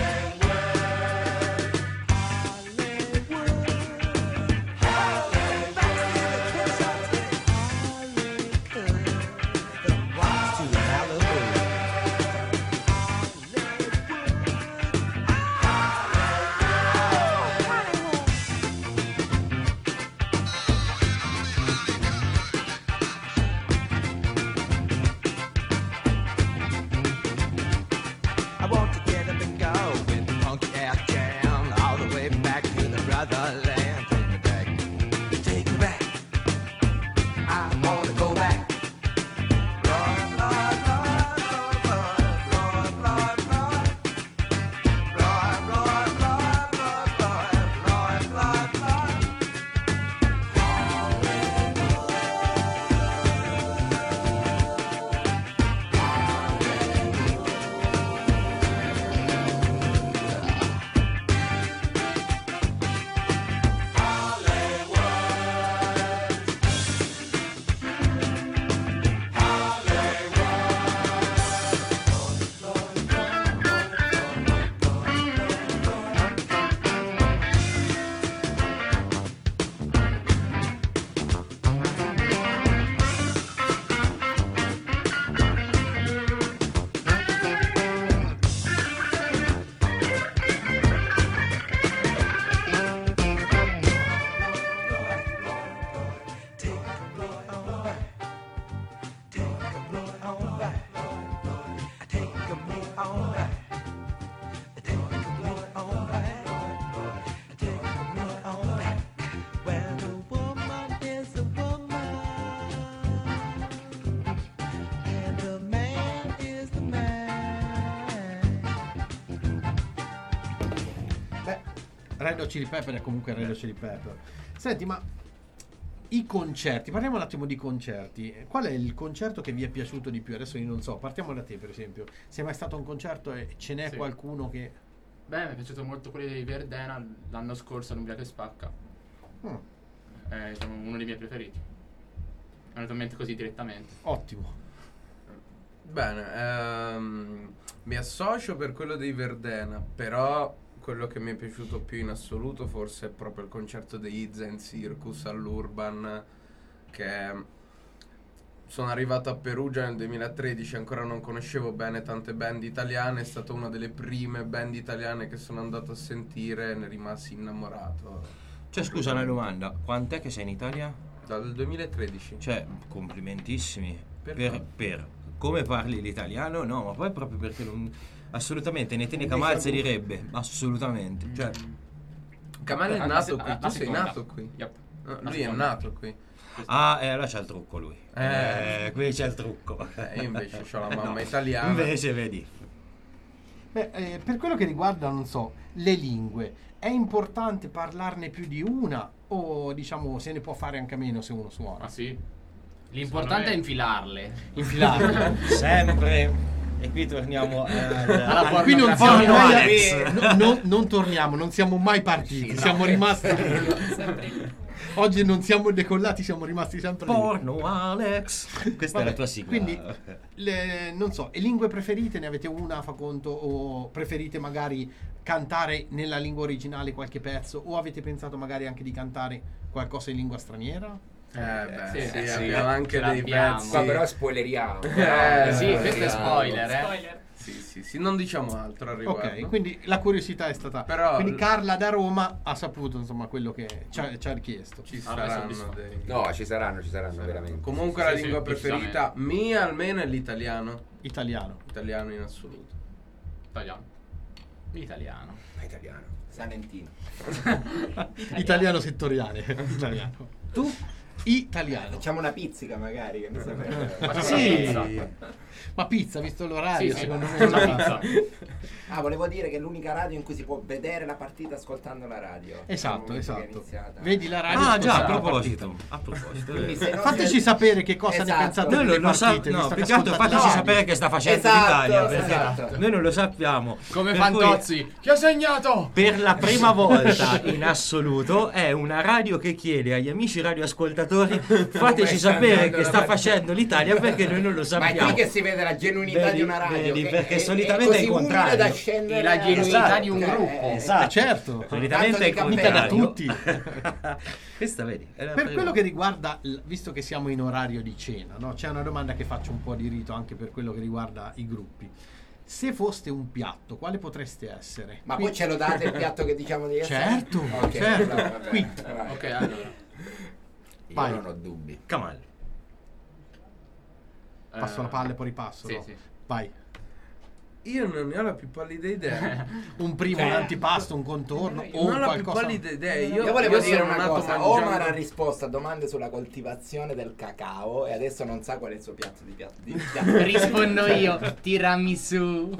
I want to get up and go with the funky ass jam all the way back to the brotherland. Take me back, take me back. I wanna go back. Lord, Lord, Lord, Lord, Lord, Lord, Lord, Lord, Lord, Lord, Lord, Lord, Lord. Take me on back. Take me on back. Take me on back. Take me on back. Take me on back. Where the woman is a woman and the man is the man. Beh, Red Hot Chili Pepper è comunque Red Hot Chili Pepper. Senti, ma i concerti, parliamo un attimo di concerti. Qual è il concerto che vi è piaciuto di più? Adesso io non so, partiamo da te per esempio. Sei mai stato a un concerto e ce n'è Sì. qualcuno che... Beh, mi è piaciuto molto quello di Verdena l'anno scorso all'Umbria che spacca. Mm, È uno dei miei preferiti. È venuto in mente così direttamente. ottimo. Bene, mi associo per quello dei Verdena, però quello che mi è piaciuto più in assoluto forse è proprio il concerto degli Zen Circus all'Urban, che sono arrivato a Perugia nel 2013, ancora non conoscevo bene tante band italiane, è stata una delle prime band italiane che sono andato a sentire e ne rimasi innamorato. Cioè, scusa una domanda, quant'è che sei in Italia? Dal 2013. Cioè, complimentissimi. Per Per come parli l'italiano? No, ma poi proprio perché non... Assolutamente, Netene Camarze direbbe, assolutamente. Cioè, Kamal è Ah, nato ah, qui, ah, tu sei seconda. nato qui. Yep. No, La lui è seconda. nato qui. Allora c'è il trucco lui. Qui c'è il trucco. Io invece ho la mamma italiana. Invece vedi. Per quello che riguarda, non so, le lingue, è importante parlarne più di una o diciamo se ne può fare anche a meno se uno suona? Ah sì? L'importante è infilarle. Infilarle. Sempre. E qui torniamo alla qui non pornografia. siamo mai Alex. non torniamo, non siamo mai partiti, siamo rimasti oggi non siamo decollati, siamo rimasti sempre lì. Porno Alex. Questa è la tua sigla. Quindi non so, e lingue preferite, ne avete una, fa conto, o preferite magari cantare nella lingua originale qualche pezzo, o avete pensato magari anche di cantare qualcosa in lingua straniera? Sì, sì, abbiamo anche ce dei l'abbiamo. pezzi. Ma però spoileriamo. Sì, questo è spoiler, Spoiler. Sì, non diciamo altro al riguardo. Ok, quindi la curiosità è stata. Però quindi Carla da Roma ha saputo insomma quello che ci ha richiesto. ci Allora, saranno soddisfatto. dei... No, ci saranno veramente. Comunque Sì, la sì, lingua decisamente. preferita mia almeno è l'italiano. Italiano. Italiano in assoluto. Italiano. Italiano. Ma italiano. Salentino. Italiano settoriale. Italiano. Tu? Italiano. Facciamo una pizzica magari, che mi sembra. Sì. Ma pizza, visto l'orario, Sì, secondo sì, me una pizza. Ah, volevo dire che è l'unica radio in cui si può vedere la partita ascoltando la radio. Esatto, Dal momento che è esatto. iniziata. Vedi la radio. Ah già, a ascolta la proposito. A proposito. Quindi se non Fateci siete- sapere che cosa ne Esatto. pensate Noi delle lo partite. no, visto più che che altro ascoltate fateci la radio. sapere che sta facendo Esatto, l'Italia. Perché esatto. noi non lo sappiamo. Come Per cui, Fantozzi. Chi ha segnato? per la prima volta in assoluto è una radio che chiede agli amici radioascoltatori fateci sta sapere andando che la sta partita. facendo l'Italia perché noi non lo Ma è sappiamo. qui che si vede la genuinità Vedi, di una radio. vedi, che perché è solitamente è il così umile contrario. da scendere E la a- genuinità di un Cioè, gruppo. Esatto. Certo. Solitamente è il Tanto di Mica da contrario. tutti. Questa vedi. è la Per prima. quello che riguarda, visto che siamo in orario di cena, no? C'è una domanda che faccio un po' di rito anche per quello che riguarda i gruppi. Se foste un piatto, quale potreste essere? Ma poi ce lo date il piatto che diciamo di essere? Certo, Ok, certo. allora, vabbè, Qui. vai. Ok, allora. Io Vai. non ho dubbi. Kamal. Passo la palla e poi ripasso. Sì, no? sì. Vai. Io non ne ho la più pallida idea. Un primo, un antipasto, un contorno o Non ho la più qualcosa. pallida idea. Io volevo dire sono una nato cosa, mangiando- Omar ha risposto a domande sulla coltivazione del cacao e adesso non sa qual è il suo piatto di piatto. Rispondo io. Tiramisù.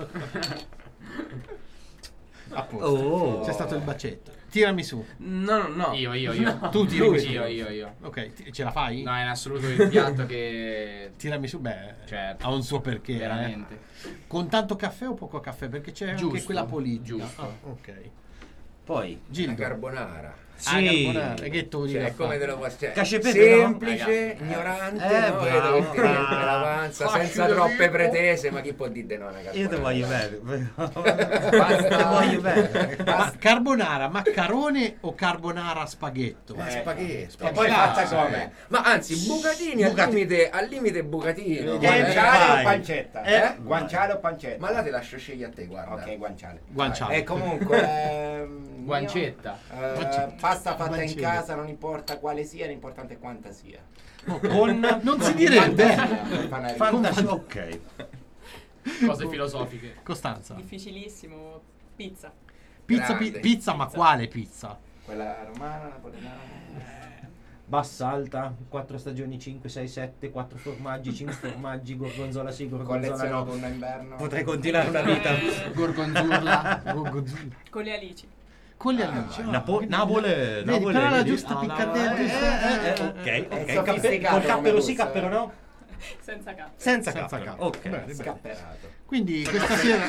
A posto. Oh. C'è stato il bacetto. Tirami su. No. Io. Tu tirami su. Io. Ok, ce la fai? No, è in assoluto il piatto che... Tirami su, beh, Certo. ha un suo perché. Veramente. Con tanto caffè o poco caffè? Perché c'è anche Giusto, quella politica. giusto. Ah, ok. Poi. La Gildo. carbonara. Sì. carbonara. E che tu Cioè, direi? come te lo posso dire? Cacio e pepe, no? Semplice, ignorante, no? bravo, Io devo scrivere bravo. l'avanza Facile senza troppe ricco. pretese, ma chi può dire no a una carbonara? Io ti voglio bene. Basta. Ti voglio bene. Ma carbonara, maccarone o carbonara spaghetto? Ma spaghetto. E poi fatta come? Ma anzi, bucatini, al limite bucatino. Guanciale vai. o pancetta? Guanciale o pancetta? Ma là ti lascio scegliere a te, guarda. Ok, guanciale. Guanciale. E comunque Guancetta. pasta fatta in Guancetta. casa, non importa quale sia, l'importante è quanta sia. Con Non si direbbe. fantasia. Ok. Cose filosofiche. Costanza. Difficilissimo. Pizza. Pizza, Grande. pizza, ma quale pizza? Quella romana, napoletana. Bassa, alta, 4 stagioni, 5, 6, 7, 4 formaggi, 5 formaggi, gorgonzola sì, gorgonzola Collezione no. autunno inverno. Potrei continuare una vita. Gorgonzola. Con le alici. Con le alici. Napoli. Vedi, però la giusta piccatella. Ok, sofisticato col cappero come sì, gusto, cappero no. Senza capo. Senza Senza cappero. capo. Ok. Bene, bene. Scapperato. Quindi questa sera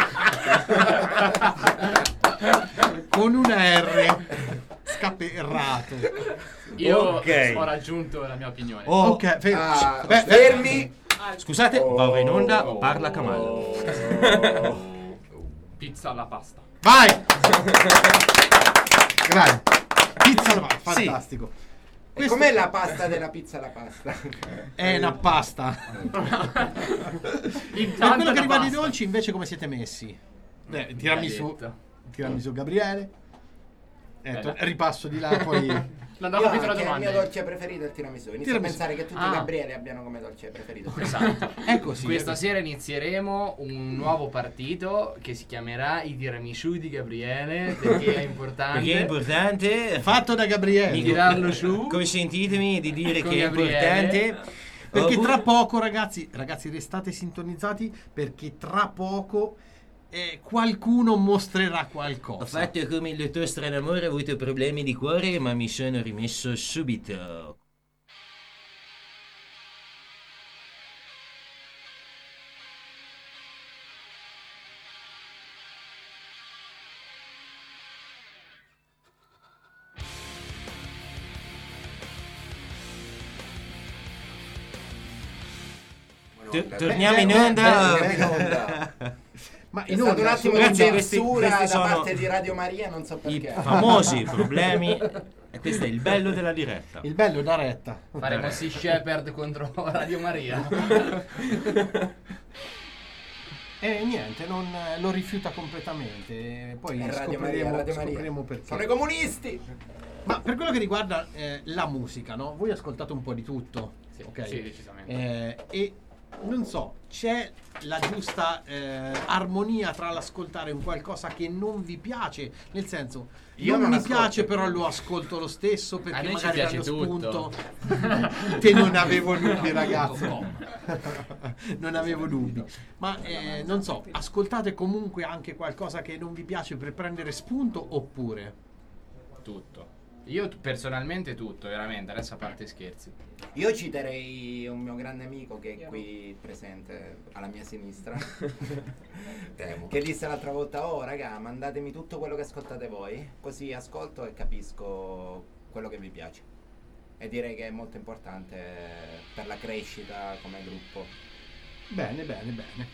con una R scapperrato. Io Ok. ho raggiunto la mia opinione. Oh, Ok, Fermi. scusate, va in onda, parla Kamal. Pizza alla pasta. Vai! Grazie. Pizza alla pasta, fantastico. E Questo com'è la pasta della pizza alla pasta? è una pasta. Per quello che riguarda i dolci, invece, come siete messi? Tirami su Gabriele. Ripasso di là, poi Non ho capito la il domanda. mio dolce preferito è il tiramisù. Inizio a pensare che tutti i Gabriele abbiano come dolce preferito. Esatto. È così. Questa sera inizieremo un nuovo partito che si chiamerà i tiramisù di Gabriele, perché è importante. Perché è importante. Fatto da Gabriele. Di tirarlo su. Consentitemi di dire Con che è Gabriele. importante. Perché tra poco, ragazzi, restate sintonizzati, perché tra poco qualcuno mostrerà qualcosa. Ho fatto come il dottor Stranamore, ho avuto problemi di cuore, ma mi sono rimesso subito. Torniamo in onda. Ma È stato un attimo di Ragazzi, censura questi da sono parte di Radio Maria, non so i perché. famosi problemi. E questo è il bello della diretta. Il bello da retta. Faremo Sea Shepherd contro Radio Maria. E niente, non lo rifiuta completamente. Poi Radio Maria. scopriremo perché. Sono i comunisti! Ma per quello che riguarda la musica, no? Voi ascoltate un po' di tutto. Sì, ok? sì, decisamente. E non so, c'è la giusta armonia tra l'ascoltare un qualcosa che non vi piace, nel senso, Io non non mi ascolto. piace però lo ascolto lo stesso perché A noi ci magari piace danno tutto. spunto. Te non avevo dubbi, ragazzi. Non avevo dubbi. Ma non so, ascoltate comunque anche qualcosa che non vi piace per prendere spunto oppure? Tutto. Io personalmente tutto, veramente, adesso a parte scherzi. Io citerei un mio grande amico che è qui presente alla mia sinistra, Temo. che disse l'altra volta: oh raga, mandatemi tutto quello che ascoltate voi, così ascolto e capisco quello che vi piace. E direi che è molto importante per la crescita come gruppo. Bene, bene, bene.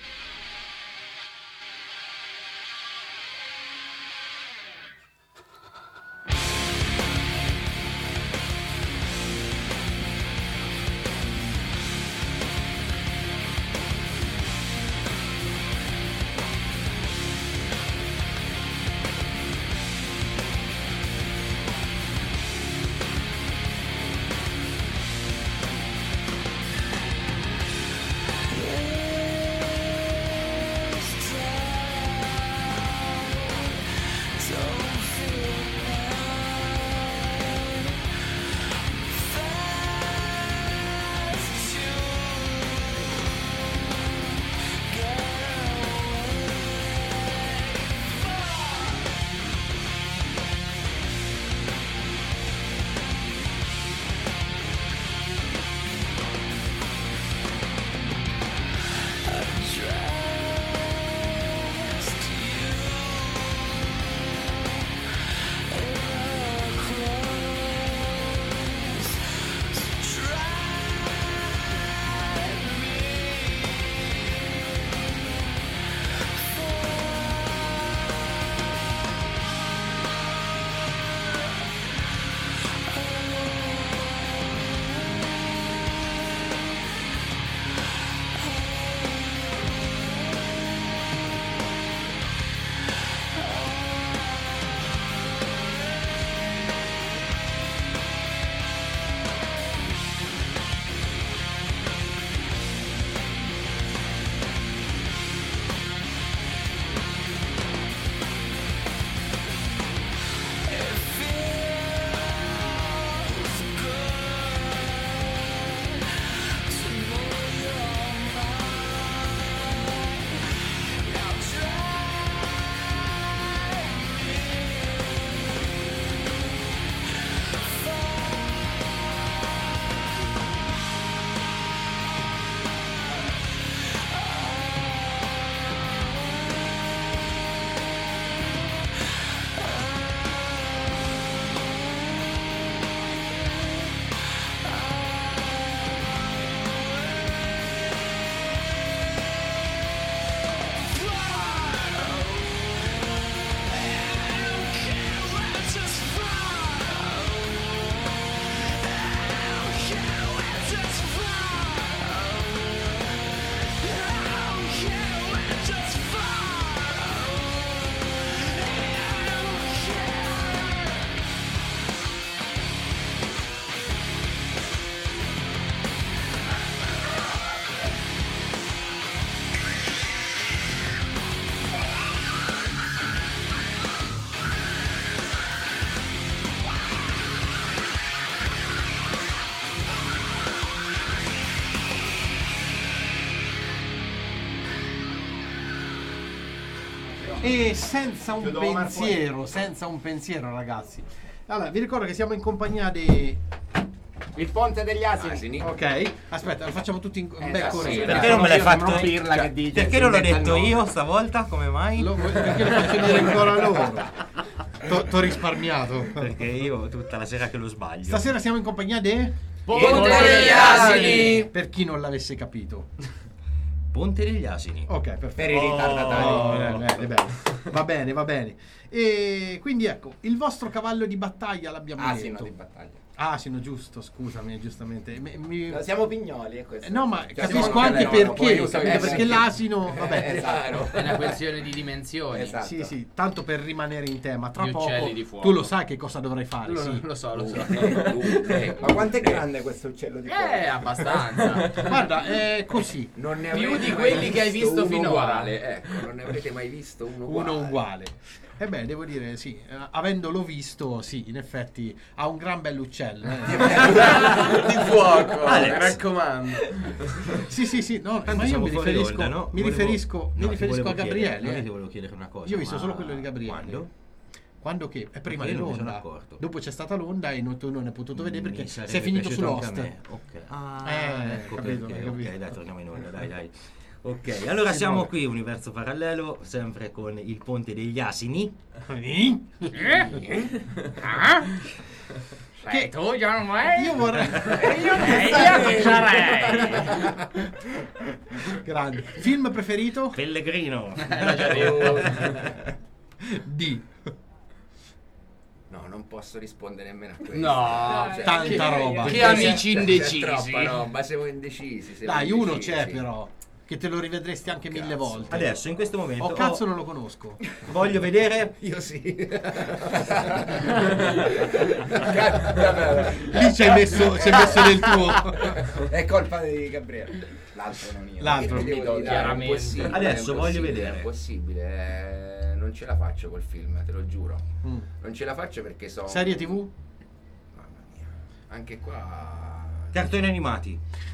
E senza un Chiudo pensiero, ragazzi. Allora, vi ricordo che siamo in compagnia di... Il ponte degli asini. Ok, aspetta, lo facciamo tutti in becco. sì, Perché non me l'hai fatto? Pirla che dice, Perché non l'ho detto io stavolta? Come mai? Perché lo faccio dire ancora loro. T'ho risparmiato. Perché io tutta la sera che lo sbaglio. Stasera siamo in compagnia di... Ponte degli asini! Per chi non l'avesse capito. Ponte degli asini. Ok, perfetto. Per i ritardatari. Bene. Va bene. E quindi ecco, il vostro cavallo di battaglia l'abbiamo Asino detto. di battaglia. Asino, giusto, scusami, giustamente. No, siamo pignoli, è questo. No, ma Cioè, capisco siamo anche Caleono, perché, poi capito? Perché l'asino, vabbè, Esatto. È una questione di dimensioni. Esatto. sì, tanto per rimanere in tema, tra Gli poco uccelli di fuoco. tu lo sai che cosa dovrai fare, sì. Lo so. Ma quanto è grande questo uccello di fuoco? Abbastanza. Guarda, è così, Non ne Più avrete di mai quelli che hai visto uno finora. uguale, ecco, non ne avrete mai visto uno uguale. uno uguale. E beh, devo dire, sì, avendolo visto, sì, in effetti ha un gran bell'uccello. Di fuoco, Alex. mi raccomando. Sì, no, Tanto ma io siamo mi fuori riferisco, onda, no? mi Volevo- riferisco no, ti a volevo Gabriele. chiedere, non ti volevo chiedere una cosa. Io ho visto ma solo quello di Gabriele. Quando? Che? È prima Perché io non mi dell'onda. sono accorto. Dopo c'è stata l'onda e tu non hai potuto vedere perché Mi sarebbe sei finito su piaciuto anche a Lost. me. Ok. Ah, capito, perché. hai capito. Ok, dai, torniamo in onda, dai. Ok, allora siamo qui, Universo Parallelo, sempre con il Ponte degli Asini. Che tu già non vai? Io vorrei Io non sarei. grande. Film preferito? Pellegrino. L'ho già detto. D. No, non posso rispondere nemmeno a questo. No, Cioè, tanta che- roba. Che c'è- amici c'è indecisi. troppa roba, siamo indecisi. siamo Dai, uno indecisi. c'è però, che te lo rivedresti anche 1000 volte. Adesso, in questo momento, Oh cazzo, non lo conosco. voglio vedere. Io sì. Lì ci hai messo del tuo. È colpa di Gabriele. L'altro non io. L'altro. Che devo dire? Chiaramente. È impossibile, Adesso è voglio impossibile, vedere. È impossibile. Non ce la faccio col film, te lo giuro. Mm. Non ce la faccio perché so. Serie TV? Mamma mia. Anche qua. Cartoni animati.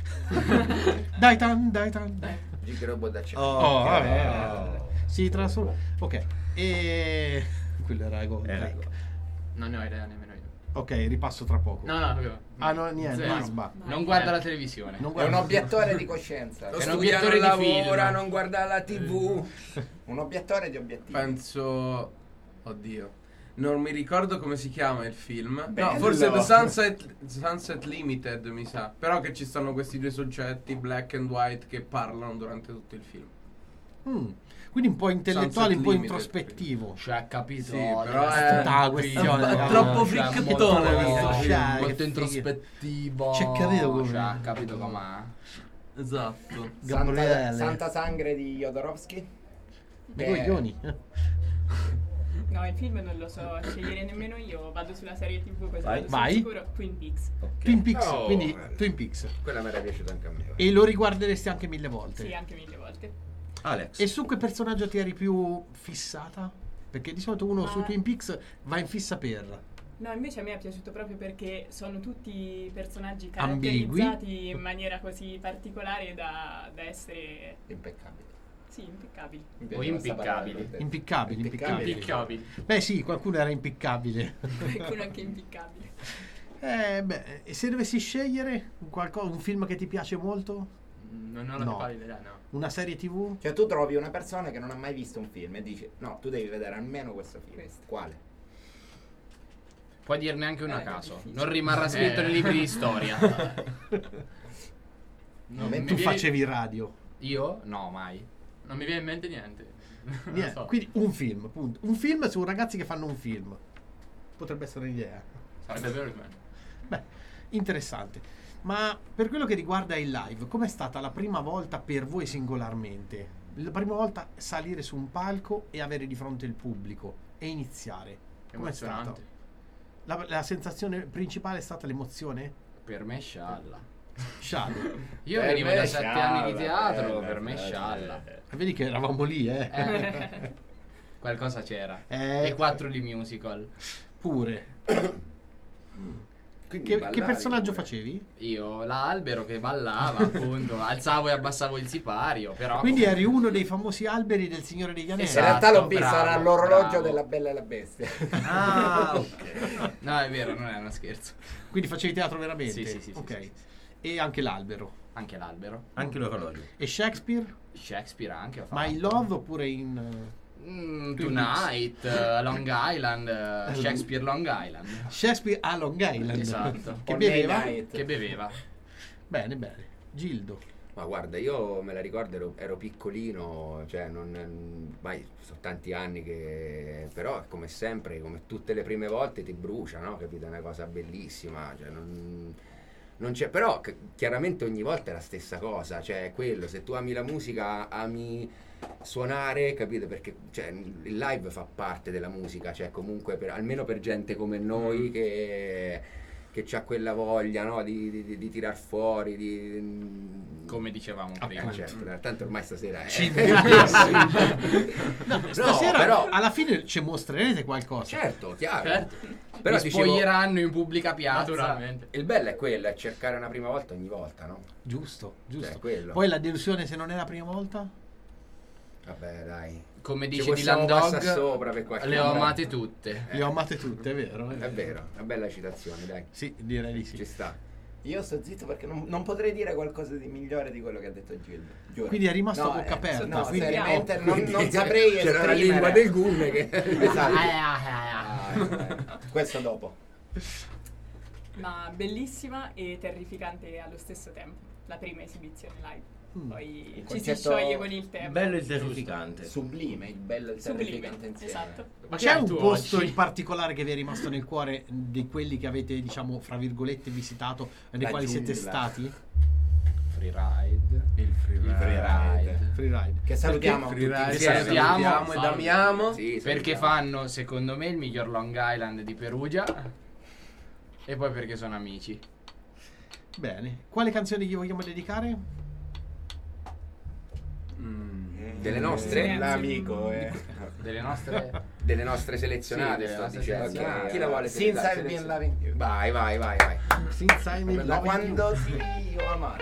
Dai tan. Gig Robot da Cena. Oh, ok. vabbè. Si trasforma. Ok. E quello era gol. Era Ecco. gol. Non ne ho idea nemmeno io. Ok, ripasso tra poco. No. Ah, no, niente, Zero. Isba. Non guarda la televisione. Non È guarda- un obiettore di coscienza. Lo È un studia, obiettore non di lavora, film. non guarda la TV. Un obiettore di obiettivi. Penso... Oddio. Non mi ricordo come si chiama il film. Bello. No, forse The Sunset Limited, mi sa. Però che ci stanno questi due soggetti, black and white, che parlano durante tutto il film. Quindi un po' intellettuale, un po' Limited, introspettivo. Cioè, capito. Sì, però è... Tutta la questione. è raga. troppo Cioè, fricchettone molto- questo film. Cioè, molto che introspettivo. C'è capito come- Cioè, ha capito com'è. Esatto. Gabriele. Santa Sangre di Jodorowsky. Dei coglioni. No, il film non lo so scegliere nemmeno io, vado sulla serie TV così Vai. vado sul Vai. sicuro. Twin Peaks. Twin Peaks, Oh, quindi bello. Twin Peaks. Quella mi era piaciuta anche a me. E lo riguarderesti anche 1000 volte. Sì, anche 1000 volte. Alex. E su che personaggio ti eri più fissata? Perché di solito uno Ma- su Twin Peaks va in fissa per... No, invece a me è piaciuto proprio perché sono tutti personaggi Ambigui. caratterizzati in maniera così particolare da essere, Impeccabile. sì, impeccabili. Mi piace O questa impiccabili. parola, l'ho detto. Impiccabili, impiccabili. Impiccabili. Beh sì, qualcuno era impiccabile. Qualcuno anche impiccabile. Beh, e se dovessi scegliere un film che ti piace molto? Non ho la No. più pallida idea, no. Una serie TV? Cioè tu trovi una persona che non ha mai visto un film e dici no, tu devi vedere almeno questo film. Quale? Puoi dirne anche una a caso. difficile. Non rimarrà scritto nei libri di storia. Non Tu mi Tu viene- facevi radio. Io? No, mai. Non mi viene in mente niente. Non lo Niente, so. quindi un film, punto. Un film su ragazzi che fanno un film. Potrebbe essere un'idea. Sarebbe vero di me. Beh, interessante. Ma per quello che riguarda il live, com'è stata la prima volta per voi singolarmente? La prima volta salire su un palco e avere di fronte il pubblico e iniziare. Com'è stato? Emozionante. La sensazione principale è stata l'emozione? Per me scialla. Sciallo. Io Per venivo me da 7 scialla, anni di teatro, bella, per me bella, scialla. Vedi che eravamo lì, Qualcosa c'era. Eh. E 4 di musical. Pure. Quindi Che personaggio facevi? Io l'albero che ballava, appunto, alzavo e abbassavo il sipario, però... Quindi eri uno dei famosi alberi del Signore degli Anelli. Esatto. In realtà l'ho visto, bravo, era l'orologio bravo. della Bella e la Bestia. Ah, ok. No, è vero, non è uno scherzo. Quindi facevi teatro veramente? Sì, Ok. sì. E anche l'albero. Anche l'albero. Anche l'orologio. E Shakespeare? Shakespeare anche ho fatto. Ma in Love oppure in... Tonight, Long Island, Shakespeare Long Island. Shakespeare a Long Island. Esatto. Che On beveva? Night. Che beveva. Bene, bene. Gildo. Ma guarda, io me la ricordo, ero piccolino, cioè ormai sono tanti anni che... Però come sempre, come tutte le prime volte ti brucia, no? Capito? È una cosa bellissima, cioè non c'è... Però chiaramente ogni volta è la stessa cosa, cioè è quello, se tu ami la musica, ami suonare, capito? Perché cioè, il live fa parte della musica, cioè comunque almeno per gente come noi che c'ha quella voglia, no? di tirar fuori, Come dicevamo prima. certo, tanto ormai stasera è No, stasera però- alla fine ci mostrerete qualcosa. certo, chiaro. Certo. Però Mi dicevo, spoglieranno in pubblica piazza. Naturalmente. il bello è quello, è cercare una prima volta ogni volta, no? Giusto, giusto. Cioè, quello. Poi la delusione se non è la prima volta? Vabbè, dai. Come Ci dice possiamo Dylan passare Dog, sopra per qualche le ho anno. amate tutte. Le ho amate tutte, è vero? È vero, una bella citazione, dai. Sì, direi di sì. Ci sta. Io sto zitto perché non potrei dire qualcosa di migliore di quello che ha detto Gildo. Giuro. Quindi è rimasto a No, bocca aperta. no, quindi... seriamente non saprei C'era la esprimere. lingua del gunne che... Esatto. Ah, Questo dopo. Ma bellissima e terrificante allo stesso tempo. La prima esibizione live. Poi Il ci si concetto scioglie con il tempo. Bello e terrificante. Sublime, il bello e il Sublime, terrificante insieme. esatto. Ma C'è che un tu posto oggi? in particolare che vi è rimasto nel cuore di quelli che avete, diciamo, fra virgolette, visitato e nei La quali siete giungla. stati? Freeride. Il freeride. Freeride. Che salutiamo. Free Ride, Che salutiamo ed amiamo. sì, Perché salutiamo. fanno, secondo me, il miglior Long Island di Perugia. E poi perché sono amici. Bene. Quale canzone gli vogliamo dedicare? Delle nostre? L'amico, Delle nostre selezionate, Sì, sto delle nostre dicendo. selezionate. Chi la vuole Since I've selezionare? been loving you. Vai. Since I'm in Da love with you. quando sì, io ho amato.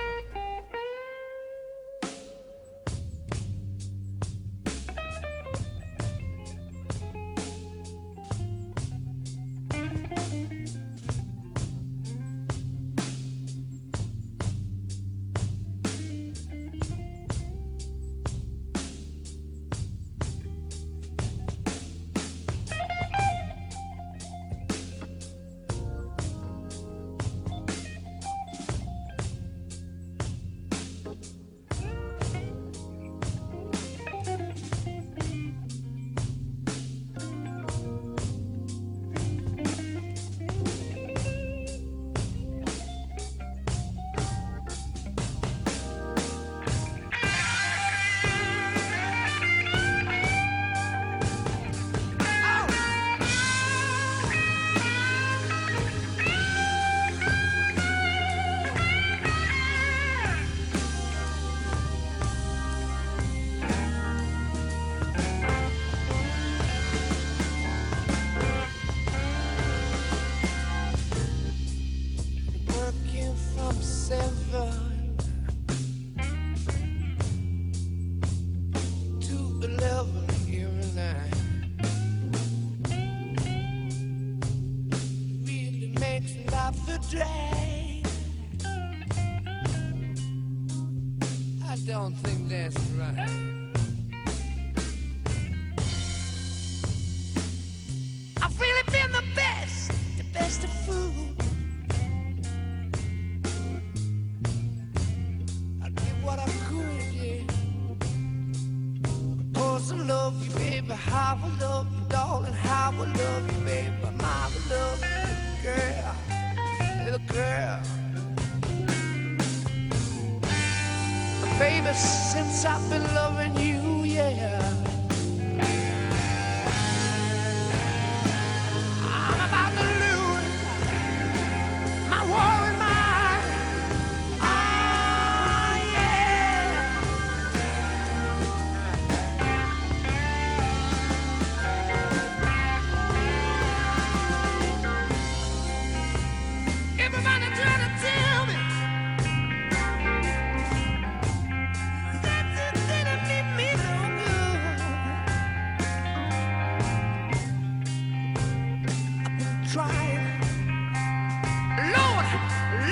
Working from 7 to 11 every night really makes life a drag. I don't think that's right. I've really been the best of food. I did what I could, yeah. Cause I love you, baby. How I love you, darling. How I love you, baby. How I love you, little girl. Baby, since I've been loving you, yeah. I'm about to lose my war and mind. Ah, yeah. If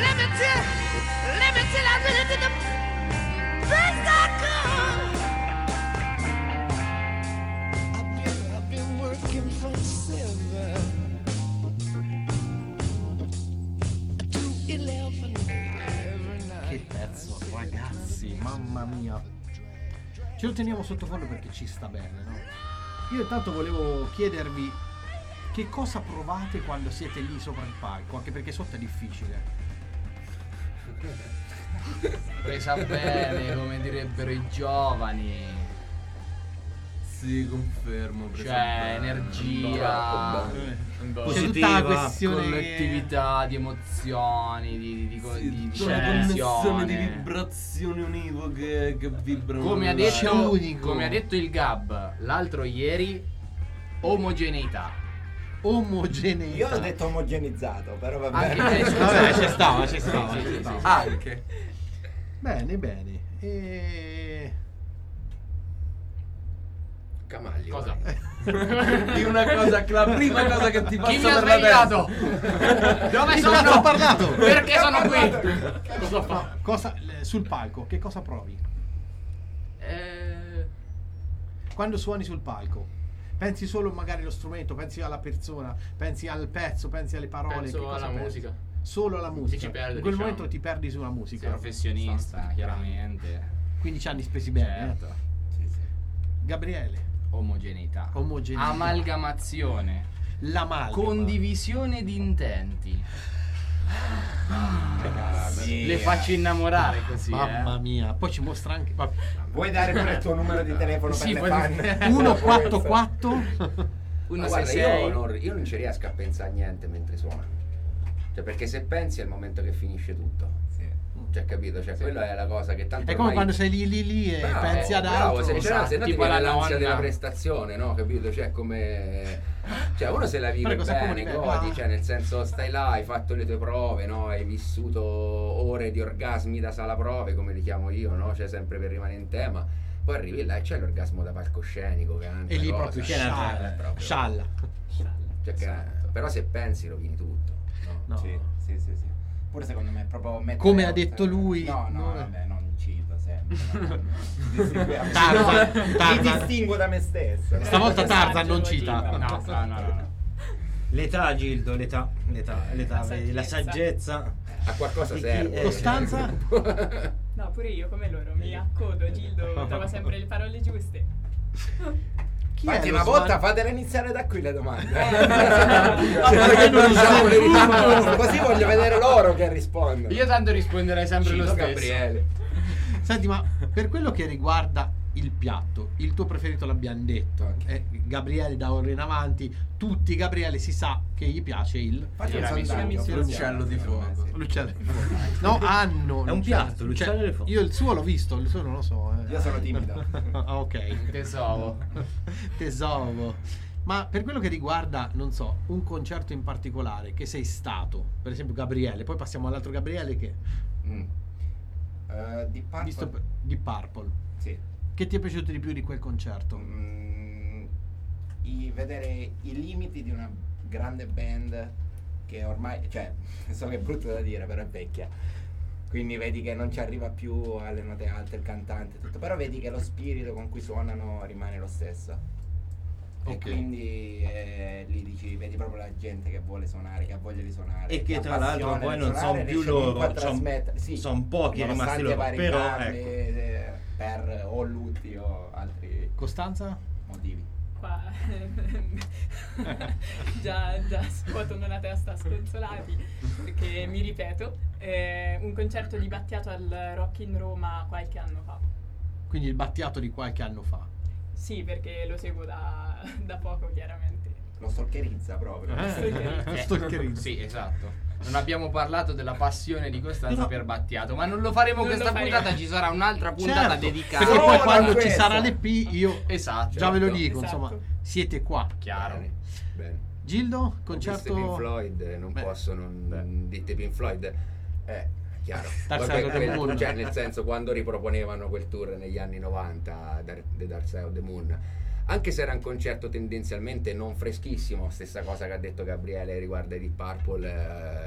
let me tell I really did the best I could. I've been working from 7 to 11 every night. Che pezzo, ragazzi, mamma mia. Ce lo teniamo sottofondo perché ci sta bene, no? Io intanto volevo chiedervi che cosa provate quando siete lì sopra il palco, anche perché sotto è difficile. Presa bene, come direbbero i giovani. Sì, confermo. Cioè, energia, C'è tutta la questione collettività di emozioni, di Una emozione. connessione di vibrazioni univoche che vibrano. Come ha C'è detto, unico. come ha detto il Gab l'altro ieri, omogeneità. Omogeneità. Io ho detto omogenizzato, però va Anche bene. te, Vabbè, ci stava. Anche. Bene. E... Camaglio. Cosa? Di una cosa, la prima cosa che ti passa Chi mi ha per la svegliato? testa. Dove Di cosa sono? ho parlato? Perché sono qui? Cosa fa? Cosa, sul palco, che cosa provi? Quando suoni sul palco? Pensi solo magari allo strumento, pensi alla persona, pensi al pezzo, pensi alle parole? Penso che cosa alla pensi? musica. Solo alla musica. ci perde, In quel diciamo. momento ti perdi sulla musica. Professionista, chiaramente. 15 anni spesi bene. Certo. Sì, sì. Gabriele, Omogeneità. Omogeneità. Amalgamazione. l'amalgama. Condivisione di intenti. Sì. Le faccio innamorare così. Mamma mia, poi ci mostra anche Vuoi dare pure il tuo numero di telefono Sì, per le voglio- fan? 144 Ma guarda, 166. io non ci riesco a pensare a niente mentre suona. Cioè, perché se pensi è il momento che finisce tutto. Sì. Cioè, capito? Cioè, quella è la cosa che tanto è come ormai- quando sei lì e Bravo, pensi ad bravo, altro. se, Esatto, se no ti tipo viene la l'ansia nonna. della prestazione, no? Capito? Cioè, come... Cioè, uno se la vive Prego, sappiamo bene, di me. godi, Ah. cioè, nel senso, stai là, hai fatto le tue prove, no? Hai vissuto ore di orgasmi da sala prove, come li chiamo io, no? Cioè, sempre per rimanere in tema. Poi arrivi là e c'è l'orgasmo da palcoscenico, che è un'altra E lì cosa. proprio Cioè, scialla. proprio- Scialla. cioè, che- però se pensi rovini tutto, no? No. Sì. Pure secondo me è proprio mettere Come ha oltre- detto lui, No, no. vabbè, non cito sempre. Mi Tarzan. distingo da me stesso. Stavolta Tarzan non Saggio, cita. No. L'età, Gildo, l'età, La vedi, la saggezza. A qualcosa Di chi serve. è- Costanza? No, pure io come loro, mi accodo, Gildo trova sempre le parole giuste. Chi Infatti è una lo volta sman- fatele iniziare da qui le domande. perché non Diciamo le rispondono? risposte, così voglio vedere loro che rispondono. Io tanto risponderei sempre lo Cito stesso. Gabriele. Senti, ma per quello che riguarda il piatto, il tuo preferito l'abbiamo detto. Gabriele da ora in avanti, tutti Gabriele si sa che gli piace il Faccio un Tiramisù. sondaggio. L'uccello di fuoco. l'uccello di fuoco. No, hanno. È un piatto, l'uccello di fuoco. Io il suo l'ho visto, il suo non lo so. Io sono timido. Ah, ok. Tesoro. Tesoro. Ma per quello che riguarda, non so, un concerto in particolare che sei stato, per esempio Gabriele, poi passiamo all'altro Gabriele che Di Purple, visto di Purple. sì. Che ti è piaciuto di più di quel concerto? Vedere i limiti di una grande band che ormai, cioè, so che è brutto da dire, però è vecchia. Quindi vedi che non ci arriva più alle note alte il cantante, tutto, però vedi che lo spirito con cui suonano rimane lo stesso. Ok. E quindi lì dici, vedi proprio la gente che vuole suonare, che ha voglia di suonare. E che ha tra l'altro passione poi nel non suonare, sono più riesce comunque a loro, trasmettere. Sì, son pochi rimasti nonostante loro, vari però cambi, ecco. per o lutti o altri Costanza? motivi. Qua già scuotono la testa sconsolati perché mi ripeto, un concerto di Battiato al Rock in Roma qualche anno fa. Quindi il Battiato di qualche anno fa. Sì, perché lo seguo da poco chiaramente. Lo stalkerizza proprio. Stalkerizza. Sì, esatto. Non abbiamo parlato della passione di Costanza No. per Battiato, ma non lo faremo Non questa lo faremo. puntata, ci sarà un'altra puntata Certo, dedicata. perché poi Solo quando a ci questa. sarà l'EP io Esatto. già ve lo certo. dico, Esatto. insomma, siete qua. Chiaro. Bene, bene. Gildo, Ho visto concerto Pink Floyd, non Beh. posso non dite Pink Floyd. Chiaro. Dark Poi Side of the Moon. cioè, nel senso, quando riproponevano quel tour negli anni 90, The Dark Side of the Moon, anche se era un concerto tendenzialmente non freschissimo, stessa cosa che ha detto Gabriele riguardo ai Deep Purple,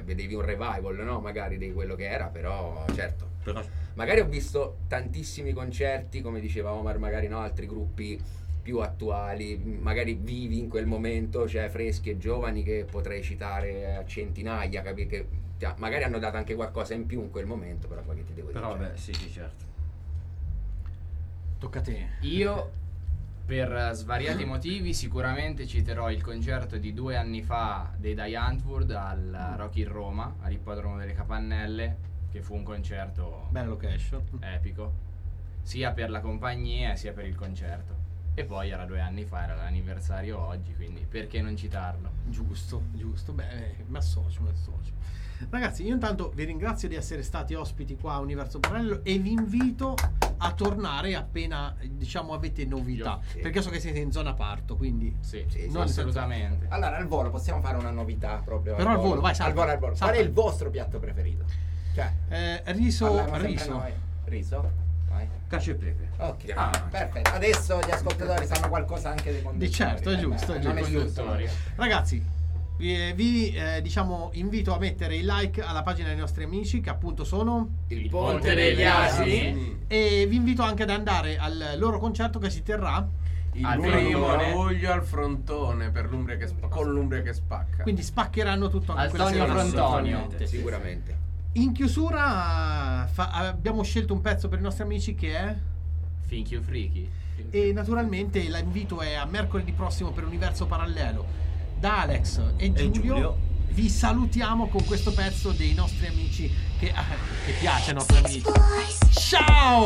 vedevi un revival, no? Magari di quello che era, però certo. Però Magari ho visto tantissimi concerti, come diceva Omar, magari no, altri gruppi più attuali, magari vivi in quel momento, cioè freschi e giovani, che potrei citare a centinaia, capi? Che magari hanno dato anche qualcosa in più in quel momento, però poi che ti devo dire. Però vabbè, sì, certo. Tocca a te. Io, per svariati motivi, sicuramente citerò il concerto di 2 anni fa dei Die Antwoord al Rock in Roma, all'Ippodromo delle Capannelle, che fu un concerto Bella location. epico, sia per la compagnia sia per il concerto. E poi era 2 anni fa, era l'anniversario oggi, quindi perché non citarlo? Giusto. Beh, mi associo. Ragazzi, io intanto vi ringrazio di essere stati ospiti qua a Universo Parallelo e vi invito a tornare appena, diciamo, avete novità. Sì. Perché so che siete in zona parto, quindi Sì, non assolutamente. Allora, al volo possiamo fare una novità proprio. Però al volo, vai, salta. Al volo. Salta. Qual è il vostro piatto preferito? Cioè, riso. parliamo sempre noi. Riso? Vai. Cacio e pepe. Ok, Ah. perfetto. Adesso gli ascoltatori sanno qualcosa anche dei conduttori. Di certo, è giusto, è non giusto. giusto. Ragazzi, vi diciamo invito a mettere il like alla pagina dei nostri amici, che appunto sono, Il Ponte degli Asini. e vi invito anche ad andare al loro concerto che si terrà, Il Al 1 Frontone. luglio al Frontone per l'Umbria che con l'Umbria che spacca. quindi spaccheranno tutto anche Al quella Tonio sera. Frontonio. Sicuramente. In chiusura abbiamo scelto un pezzo per i nostri amici che è, Think You Freaky. e naturalmente l'invito è a mercoledì prossimo per Universo Parallelo. Da Alex e Giulio vi salutiamo con questo pezzo dei nostri amici che piace ai nostri amici. Ciao!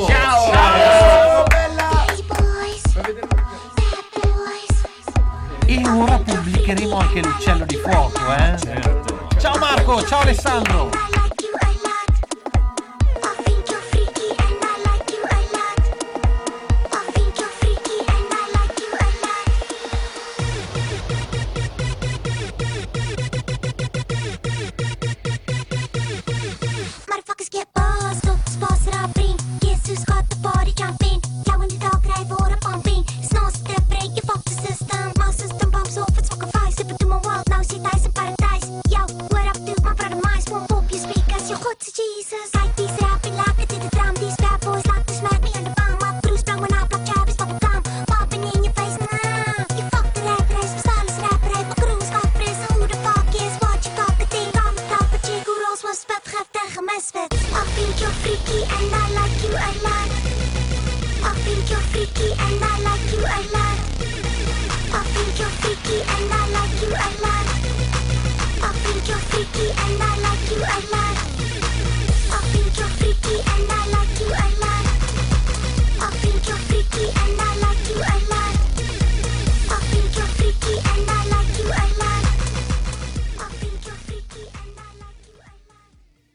E ora pubblicheremo anche l'uccello di fuoco, Ciao Marco, ciao Alessandro. Motherfuckers get buzzed, up, spice it up, bring. Guess who's got the party jumping? Yeah, when the dog drive water pumping. Snow step break, you fuck the system. My system bumps off, it's fucking fire. Slip it to my world, now she dies in paradise. Yo, what up, dude? My brother mice won't pop your speakers. You're good to Jesus. Like these rapping like it to the drum. These bad boys like to smack me on the bum. My crew sprung when I block Travis bubble gum. Popping in your face, nah. You fuck the rap race, my style is rap race. My crew's got frizz. Who the fuck is what you talking? Kom met dat wat je goeroes was vet, gaat tegen misfit. I think you're freaky and I like you a lot. I think you're freaky and I like you a lot. I think you're freaky and I like you a lot. I think you're freaky and I like you a lot.